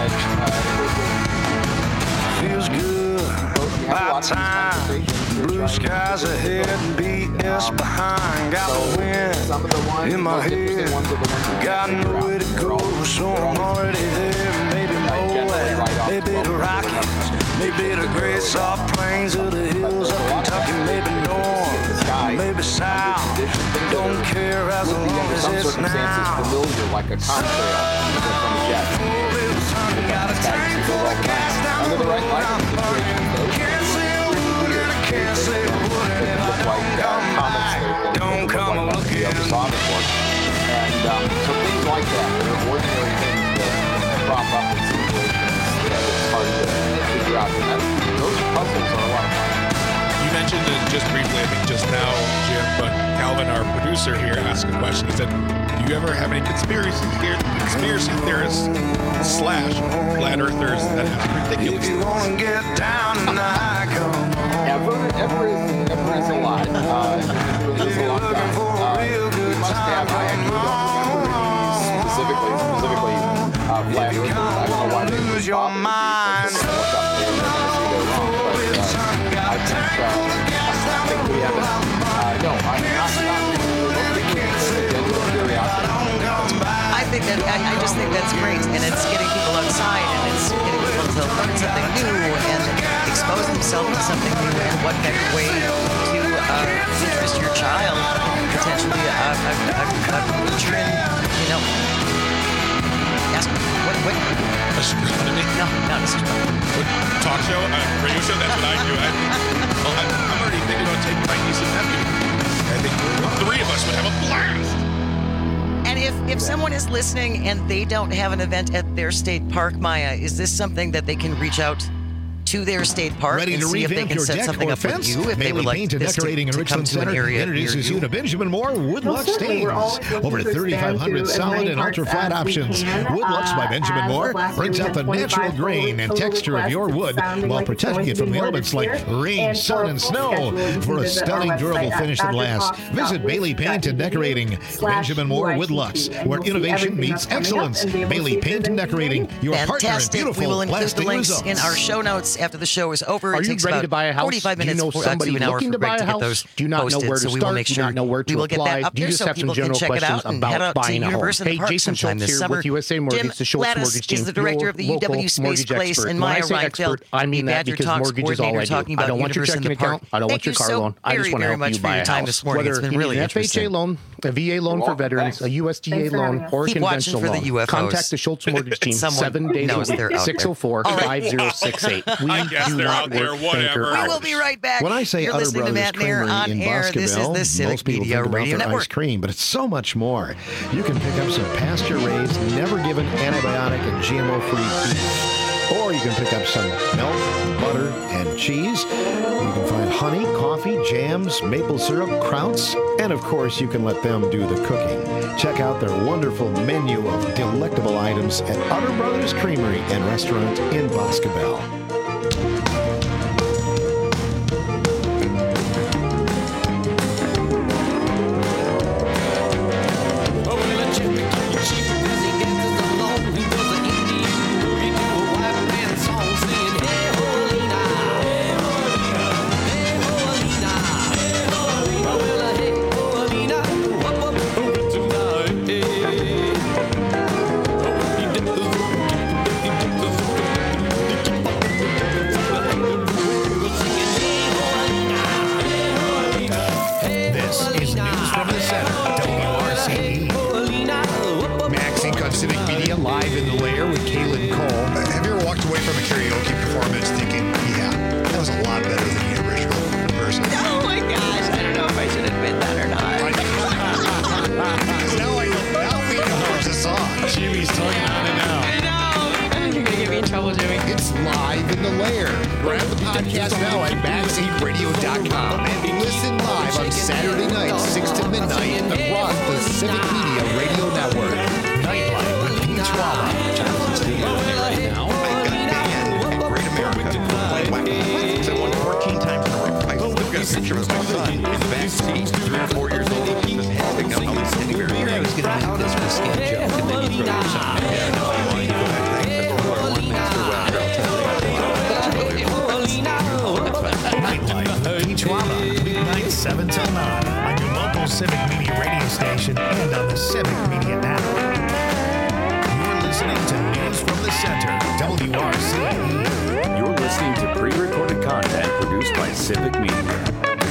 S12: Feels good about time. Blue skies ahead and B S behind. Got the wind in my head. Got nowhere to go, so I'm already there. Maybe Moab, maybe the Rockies, maybe the great soft plains of the hills of Kentucky, maybe north, maybe south. Don't care as long as it's now.
S5: Familiar like a contrail from a jet. Got a tank full of gas down the road. Can't say a word, I can't say a word if I don't come back. Don't come looking. And um, so things like that, that are ordinary things that crop up in situations that it's hard to figure out. And that, those puzzles are a lot of fun.
S14: You mentioned it just briefly, I think just now, Jim, but Calvin, our producer here, asked a question. He said, do you ever have any conspiracy, conspiracy theorists slash flat earthers that have ridiculous
S12: If you want to get down tonight, come on.
S5: Ever, ever is, ever is a lot. Uh, it is a long time. Uh, you must have, I actually don't remember specifically, specifically uh, flat earthers. I don't know why they would your mind. Look up there and they're going to see they're wrong. But uh, I think, uh, I think we haven't. Uh, no, I'm not, not
S13: I think that I, I just think that's great, and it's getting people outside, and it's getting people to learn something new and expose themselves to something new. And what better way to uh, interest your child, potentially a, a, a, a future in, you know, ask what what
S14: astronomy?
S13: No, not astronomy.
S14: What, talk show, uh, radio show. That's what I do. I, well, I, I'm already thinking about taking my niece and nephew. I think the three of us would have a blast.
S13: And if, if someone is listening and they don't have an event at their state park, Maya, is this something that they can reach out to their state park
S1: Ready
S13: and
S1: to
S13: see if they
S1: revamp
S13: can
S1: your
S13: set
S1: deck
S13: something
S1: or
S13: up
S1: fence?
S13: with you if they would
S1: Mainly
S13: like
S1: Paint and
S13: this
S1: Decorating
S13: to,
S1: in
S13: to come
S1: Richland
S13: to an
S1: Center
S13: area
S1: introduces
S13: near
S1: you to Benjamin Moore Wood
S9: Well,
S1: Lux
S9: certainly, we're always
S1: stains.
S9: looking
S1: Over
S9: to
S1: thirty-five hundred
S9: expand to
S1: solid
S9: as many
S1: and ultra
S9: parts
S1: flat
S9: as we
S1: options.
S9: can.
S1: Wood Lux by
S9: Uh,
S1: Benjamin
S9: as
S1: Moore
S9: of last
S1: brings
S9: year,
S1: out
S9: we
S1: the
S9: had
S1: natural
S9: twenty-five
S1: grain and
S9: total
S1: texture of your
S9: requests.
S1: wood
S9: It's sounding
S1: while
S9: like it's
S1: protecting
S9: going
S1: it
S9: to
S1: from
S9: be
S1: the
S9: more
S1: elements
S9: this
S1: like
S9: year.
S1: rain,
S9: And
S1: sun,
S9: for a
S1: and
S9: full
S1: snow.
S9: schedule, you can
S1: For a
S9: visit our
S1: stunning, durable
S9: website at
S1: finish that lasts,
S9: badgercock
S1: visit
S9: dot
S1: Bailey Paint and Decorating.
S9: slash
S1: Benjamin Moore Wood Lux,
S9: U I T T, and
S1: where
S9: you'll see
S1: innovation
S9: everything
S1: meets
S9: that's coming up
S1: excellence.
S9: and be able to
S1: Bailey
S9: see if
S1: Paint
S9: there's
S1: and
S9: anything
S1: Decorating, your partner in
S13: Fantastic.
S1: beautiful
S13: We will include the
S1: lasting
S13: links
S1: results.
S13: in our show notes after the show is over.
S11: Are
S13: it
S11: you
S13: takes
S11: ready
S13: about
S11: to buy a house?
S13: forty-five
S11: Do you
S13: minutes
S11: know
S13: for,
S11: somebody
S13: uh, to an hour
S11: looking
S13: for
S11: to buy
S13: Greg
S11: a
S13: to get
S11: house?
S13: those
S11: Do you not know
S13: posted,
S11: where to
S13: so we will
S11: start?
S13: make
S11: Do you
S13: sure
S11: not know where to
S13: we will get
S11: apply?
S13: that up
S11: Do you
S13: there
S11: just
S13: so
S11: have some
S13: people can
S11: general
S13: check it
S11: questions
S13: out and
S11: about
S13: head out to
S11: buying a home?
S13: Universal
S11: Hey,
S13: Park
S11: Jason
S13: sometime
S11: Schultz
S13: this
S11: here
S13: summer.
S11: with U S A Mortgage,
S13: Jim
S11: the Schultz
S13: Gladys
S11: Mortgage Team,
S13: is the director
S11: your
S13: of the
S11: local
S13: U W Space
S11: mortgage
S13: Place,
S11: expert.
S13: and
S11: When I
S13: Maya
S11: say
S13: Reinfeld,
S11: expert, I mean
S13: the
S11: that
S13: Badger
S11: because
S13: Talks
S11: mortgage is all
S13: coordinator,
S11: I do.
S13: talking
S11: I
S13: about
S11: don't want your
S13: Universe in
S11: checking
S13: the Park.
S11: account. I don't want
S13: Thank
S11: your
S13: you
S11: car
S13: so
S11: loan. I just
S13: very,
S11: want to
S13: very
S11: help
S13: much
S11: you
S13: for
S11: buy
S13: your
S11: a
S13: time
S11: house.
S13: this morning. It's
S11: Whether
S13: been
S11: you need
S13: really
S11: an F H A
S13: interesting.
S11: loan, a V A loan for veterans, a U S D A
S9: Thanks for having
S11: loan,
S9: us.
S11: or a
S13: Keep watching
S11: conventional
S13: for the
S11: loan,
S13: U F Os.
S11: contact the Schultz Mortgage Team
S13: Someone
S11: seven days a
S13: knows they're
S11: week,
S13: out
S11: six oh four,
S13: there. All right.
S11: five oh six eight. We
S14: I guess
S11: do
S14: they're
S11: not
S14: out there,
S11: work
S14: whatever.
S11: banker
S13: We
S11: hours.
S13: will be right back.
S1: When I say
S13: You're
S1: Other
S13: listening to
S1: Brothers
S13: Matt Nair
S1: Creamery
S13: on
S1: in
S13: air. This is
S1: Boscoville,
S13: the Civic
S1: most people
S13: Media
S1: think about
S13: Radio
S1: their
S13: Network.
S1: ice cream, but it's so much more. You can pick up some pasture-raised, never-given antibiotic and G M O-free beef. Or you can pick up some milk, butter, and cheese. You can find honey, coffee, jams, maple syrup, krauts, and of course, you can let them do the cooking. Check out their wonderful menu of delectable items at Other Brothers Creamery and Restaurant in Boscoville. This is News from the Center, W R C E. Max Inc. on Civic Media, live in the lair with Kaylin Cole.
S14: Have you ever walked away from
S1: from a karaoke performance thinking, yeah, that was a lot better than the original version.
S13: Oh my gosh, I don't know if I should admit that or not.
S1: Now I know, now we know it's a song.
S3: Jimmy's talking on it now.
S13: I know. You're going to get me in trouble, Jimmy.
S9: It's live in the lair. Grab the podcast now at backseat radio dot com and listen live on Saturday nights, six to midnight, across the Civic Media Radio Network. Nightlife with Pete Schwaba. Jonathan Studio right now.
S1: I got banned at Great America for playing whack. So I won fourteen times in a row. I still got a picture of my son in the back seat, three or four years old. He was having no helmet anywhere.
S23: Here I was going to do this risque joke, and then you throw yourself in there. No, I want you to go back to one master well.
S9: Nightlife with Pete Schwaba. Weeknights seven till nine on your local Civic Media radio station and on the Civic Media Network. You're listening to News from the Center, W R C E.
S20: You're listening to pre-recorded content produced by Civic Media.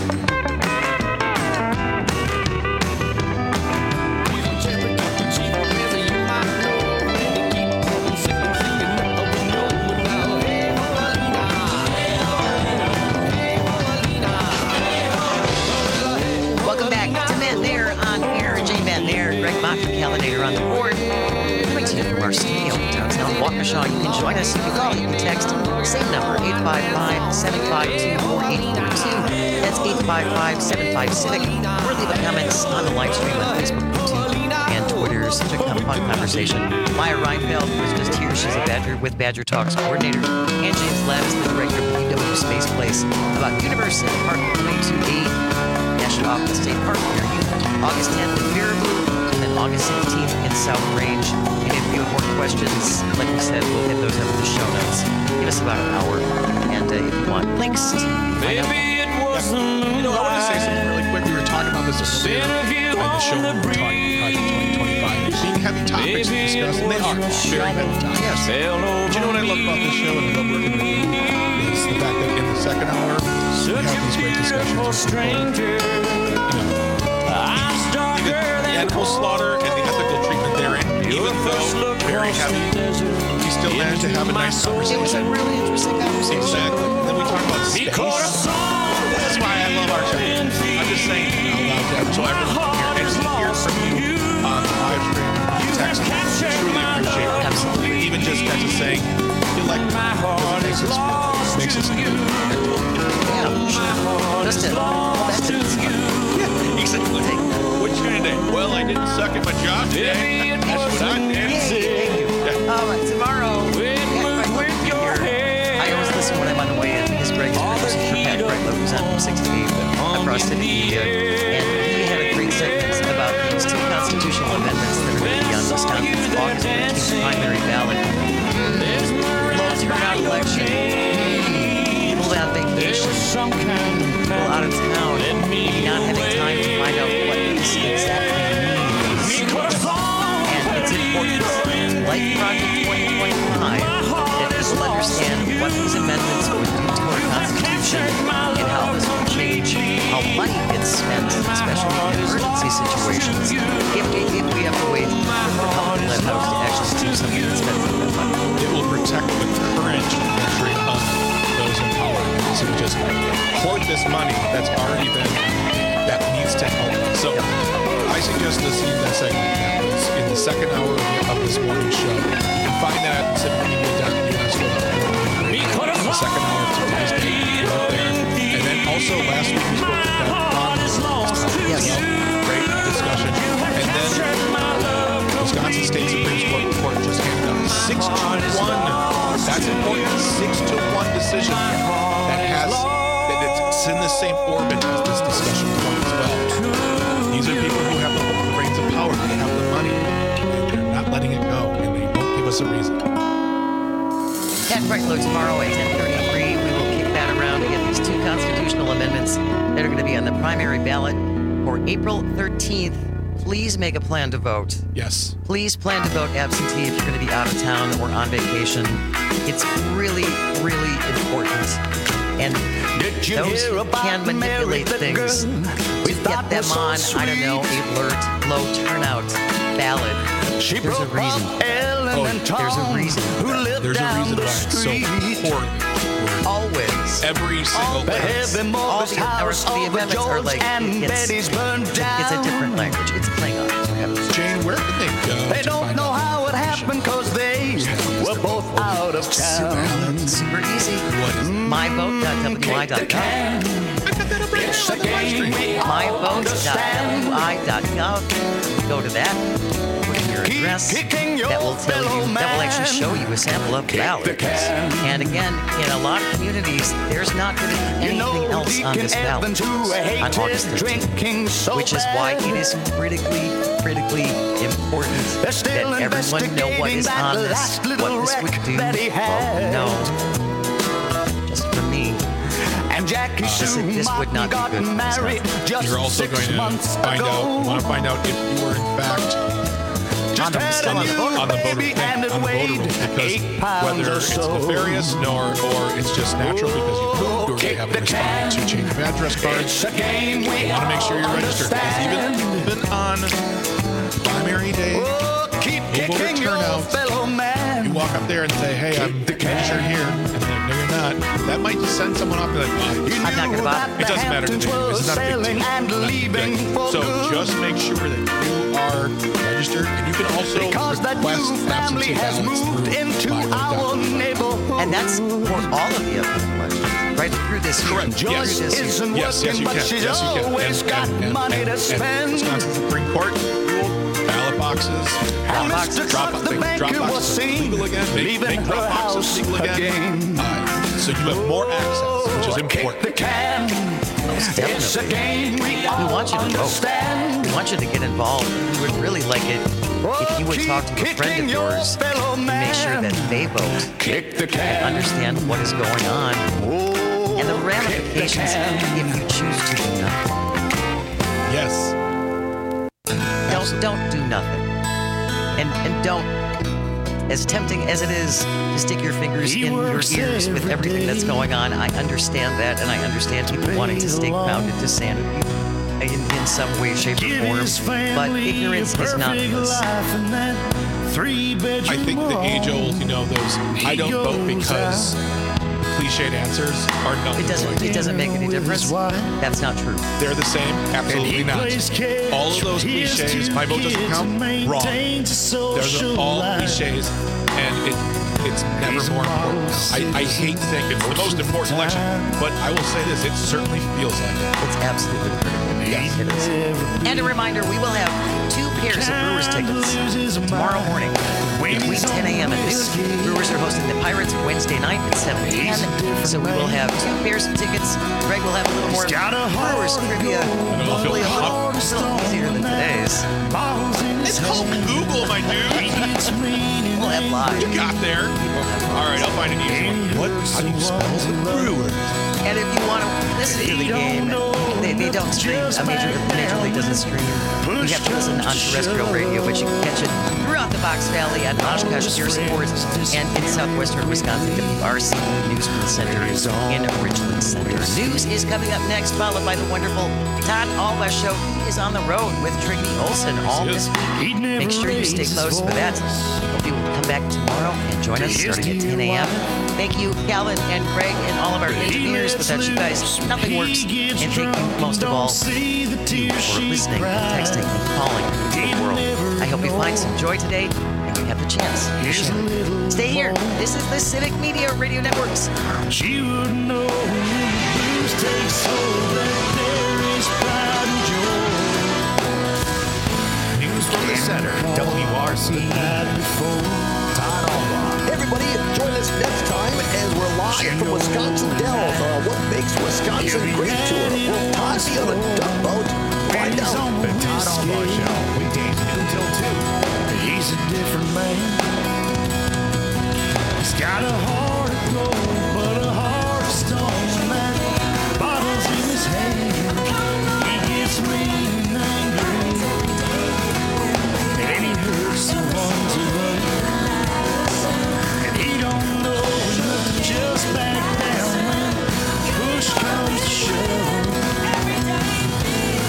S13: Welcome back to Matt Nair on air. Jay Matt Nair, Greg Mock from Calendar on the board. Coming to you from our studio in downtown Waukesha. You can join us. You can call. You can text. Same number, eight five five, seven five two, four eight four two. That's eight five five, seven five, Civic. Or leave a comments on the live stream on Facebook, YouTube, and Twitter. Such a fun conversation. Maya Reinfeld was just here. She's a Badger with Badger Talks coordinator. And James Lavis, the director of the U W Space Place, about University Park three two eight. National Office State Park near you. August tenth in Baraboo, and then August sixteenth in South Range. And if you have more questions, like we said, we'll hit those up in the show notes. Give us about an hour. And uh, if you want links to
S14: Maybe it was the moonlight. You know, I want to say something really quick. We were talking about this earlier on the show when we were talking about Project twenty twenty-five. Being heavy topics to discuss, and they are very heavy topics. Yes. But you know what I love about this show and I love working with you? Is the fact that in the second hour, we have these great discussions with people. You know, the animal slaughter and the ethical treatment therein, even though very heavy, we still manage to have a nice conversation.
S13: It was a really interesting conversation.
S14: Exactly. And then we talk about space. That's why I love our show. I'm just saying out loud to everyone here, and to hear from you on the live stream, text, truly appreciate it. Absolutely. Even just that to say, you like my heart, makes us makes us good.
S13: Yeah, just to all that to
S14: Yeah, exactly. What you doing today? Well, I didn't suck at my job today. That's what I did.
S13: Thank you. Um, tomorrow, I always listen when I'm on the way in. His Greg's producing for Pat Greglow, who's on sixty-eight across the media. And he had a great segment about these two constitutional amendments that are going to be on Wisconsin's August fifteenth primary ballot. Low turnout election. People on vacation. People out of town. Maybe not having time to find out what this exactly means. And it's important, like Project twenty twenty-five, that people understand what these amendments would do to our Constitution and how this will change how money gets spent, especially in emergency situations, if we, if we have to wait for the Commonwealth House to actually do something that spends that money.
S14: It will protect the current entry of those in power. So we just hoard this money that's already been, that needs to help. So I suggest listening to that segment that was in the second hour of this morning's show. You can find that at civic media dot U S. The second hour of today's day, you're up there. And then also last week we spoke with that Ron. Yes. Great discussion. And then Wisconsin State Supreme Court report just handed down six to one. That's important. Six to one decision that has that it's in the same orbit as this discussion point as well. These are people who have the reins of power. They have the money. And they're not letting it go. And they won't give us a reason.
S13: Pat Greglow tomorrow at ten thirty-three. We will kick that around to get these two constitutional amendments that are going to be on the primary ballot for April thirteenth. Please make a plan to vote.
S14: Yes.
S13: Please plan to vote absentee if you're going to be out of town or on vacation. It's really, really important. And those who can manipulate things to get them on, I don't know, a alert, low turnout ballot. There's a reason. There's a reason.
S14: There's a reason why it's so poorly.
S13: Always.
S14: Every single place.
S13: All the, or the amendments are like, it's, it's a different language. It's Klingon.
S14: Jane, where can they go?
S12: They don't know how it happened because they were both out of town.
S13: Super, super easy.
S14: What is
S13: my vote dot w i dot gov.
S12: It's a game we
S13: my vote dot w i dot gov. Go to that. Put in your address. That will tell you. That will actually show you a sample of ballot. And again, in a lot of communities, there's not going to be anything else on this ballot on August fifteenth, which is why it is critically, critically important that everyone know what is on this, what this would do. Vote no. Just for me.
S12: And Jackie
S13: uh, this, this would not be good for this.
S14: You're also going to find out. You want to find out if you were in fact.
S13: On the, still on the voter
S14: on the voter thing, on the voter roll, because whether it's nefarious nor or it's just natural because you moved or they haven't responded to change of address cards, you want to make sure you're registered. Because even even on primary day, low voter turnout, you walk up there and say, "Hey, I'm registered here," and they're like, "No, you're not." That might just send someone off and be like, well,
S13: "I'm not going to bother."
S14: It doesn't matter to me. This is not a big deal. So just make sure that you are registered, and you can also request absentee ballots through our neighborhood.
S13: And that's for all of the other elections, right? Through this year.
S14: Correct. Yes.
S13: This
S14: Yes, yes, yes, you can. Yes, you can. And, and, and, and, and Wisconsin Supreme Court ruled ballot boxes,
S13: ballot boxes,
S14: drop, make, drop boxes legal again, make, make drop boxes legal again. Uh, so you have more access, which is important.
S13: Most definitely. We want you to vote. We want you to get involved. We would really like it if you would talk to a friend of yours and make sure that they vote and understand what is going on and the ramifications if you choose to do nothing.
S14: Yes.
S13: Don't don't do nothing. And and don't, as tempting as it is to stick your fingers in your ears with everything that's going on, I understand that, and I understand people wanting to stay bounded to sanity in, in some way, shape, or form. But ignorance is not bliss.
S14: I think the age-old, you know, those I don't vote because cliched answers are no.
S13: It doesn't. It doesn't make any difference. That's not true.
S14: They're the same. Absolutely not. All of those cliches. My vote doesn't count. Wrong. Those are all cliches, and it it's never more important. I, I hate to think it's the most important election, but I will say this: it certainly feels like it.
S13: It's absolutely critical. Yes, it is. And a reminder: we will have two pairs of Brewers tickets tomorrow morning between ten a.m. and noon. Brewers are hosting the Pirates Wednesday night at seven p.m. So we will have two pairs of tickets. Greg will have a little more Brewers trivia. Hopefully a little, a little easier than today's.
S14: It's called Google, my dude.
S13: We'll have live.
S14: You got there. All right, I'll find an easy one. What? How do you spell Brewers?
S13: And if you want to listen to the game, they, they don't stream. A major, major League doesn't stream. You have to listen on terrestrial radio, but you can catch it throughout the Fox Valley at Oshkosh Pure Sports and in southwestern Wisconsin, W R C News Center in Richland Center. News is coming up next, followed by the wonderful Todd Alba Show. He is on the road with Triggy Olson all this week. Make sure you stay close for that. Hope you will come back tomorrow and join us starting at ten a.m. Thank you, Calvin and Greg and all of our engineers. Without you guys, nothing works. And thank you most of all to you for listening, texting, and calling to the world. I hope you find some joy today and we have the chance to share. Stay here. This is the Civic Media Radio Networks.
S12: She would know blues take so that there is pride and joy.
S9: News from the center, W R C. Todd Alba.
S4: Everybody, join us next time as we're live from Wisconsin Dells on a What Makes Wisconsin Great tour. Will Todd be on a duck boat? Find out.
S9: The Todd Alba Show, weekdays noon till two.
S12: He's a different man. He's got a heart of gold, but a heart of stone. That bottle's in his hand. He gets mean and angry, and he hurts the ones around. And he don't know enough to just back down when push comes to shove.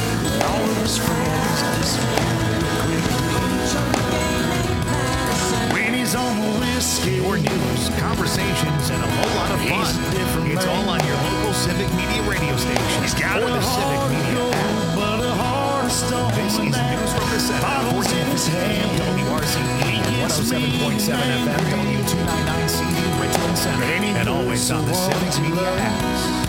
S12: All of his friends disappear quickly.
S9: More news, conversations, and a whole lot of fun. It's all on your local Civic Media radio station or the Civic Media app. This is News from the Center, fourteen fifty A M W R C E, one oh seven point seven F M, W two ninety-nine C D, Richmond Center, and always on the Civic Media app.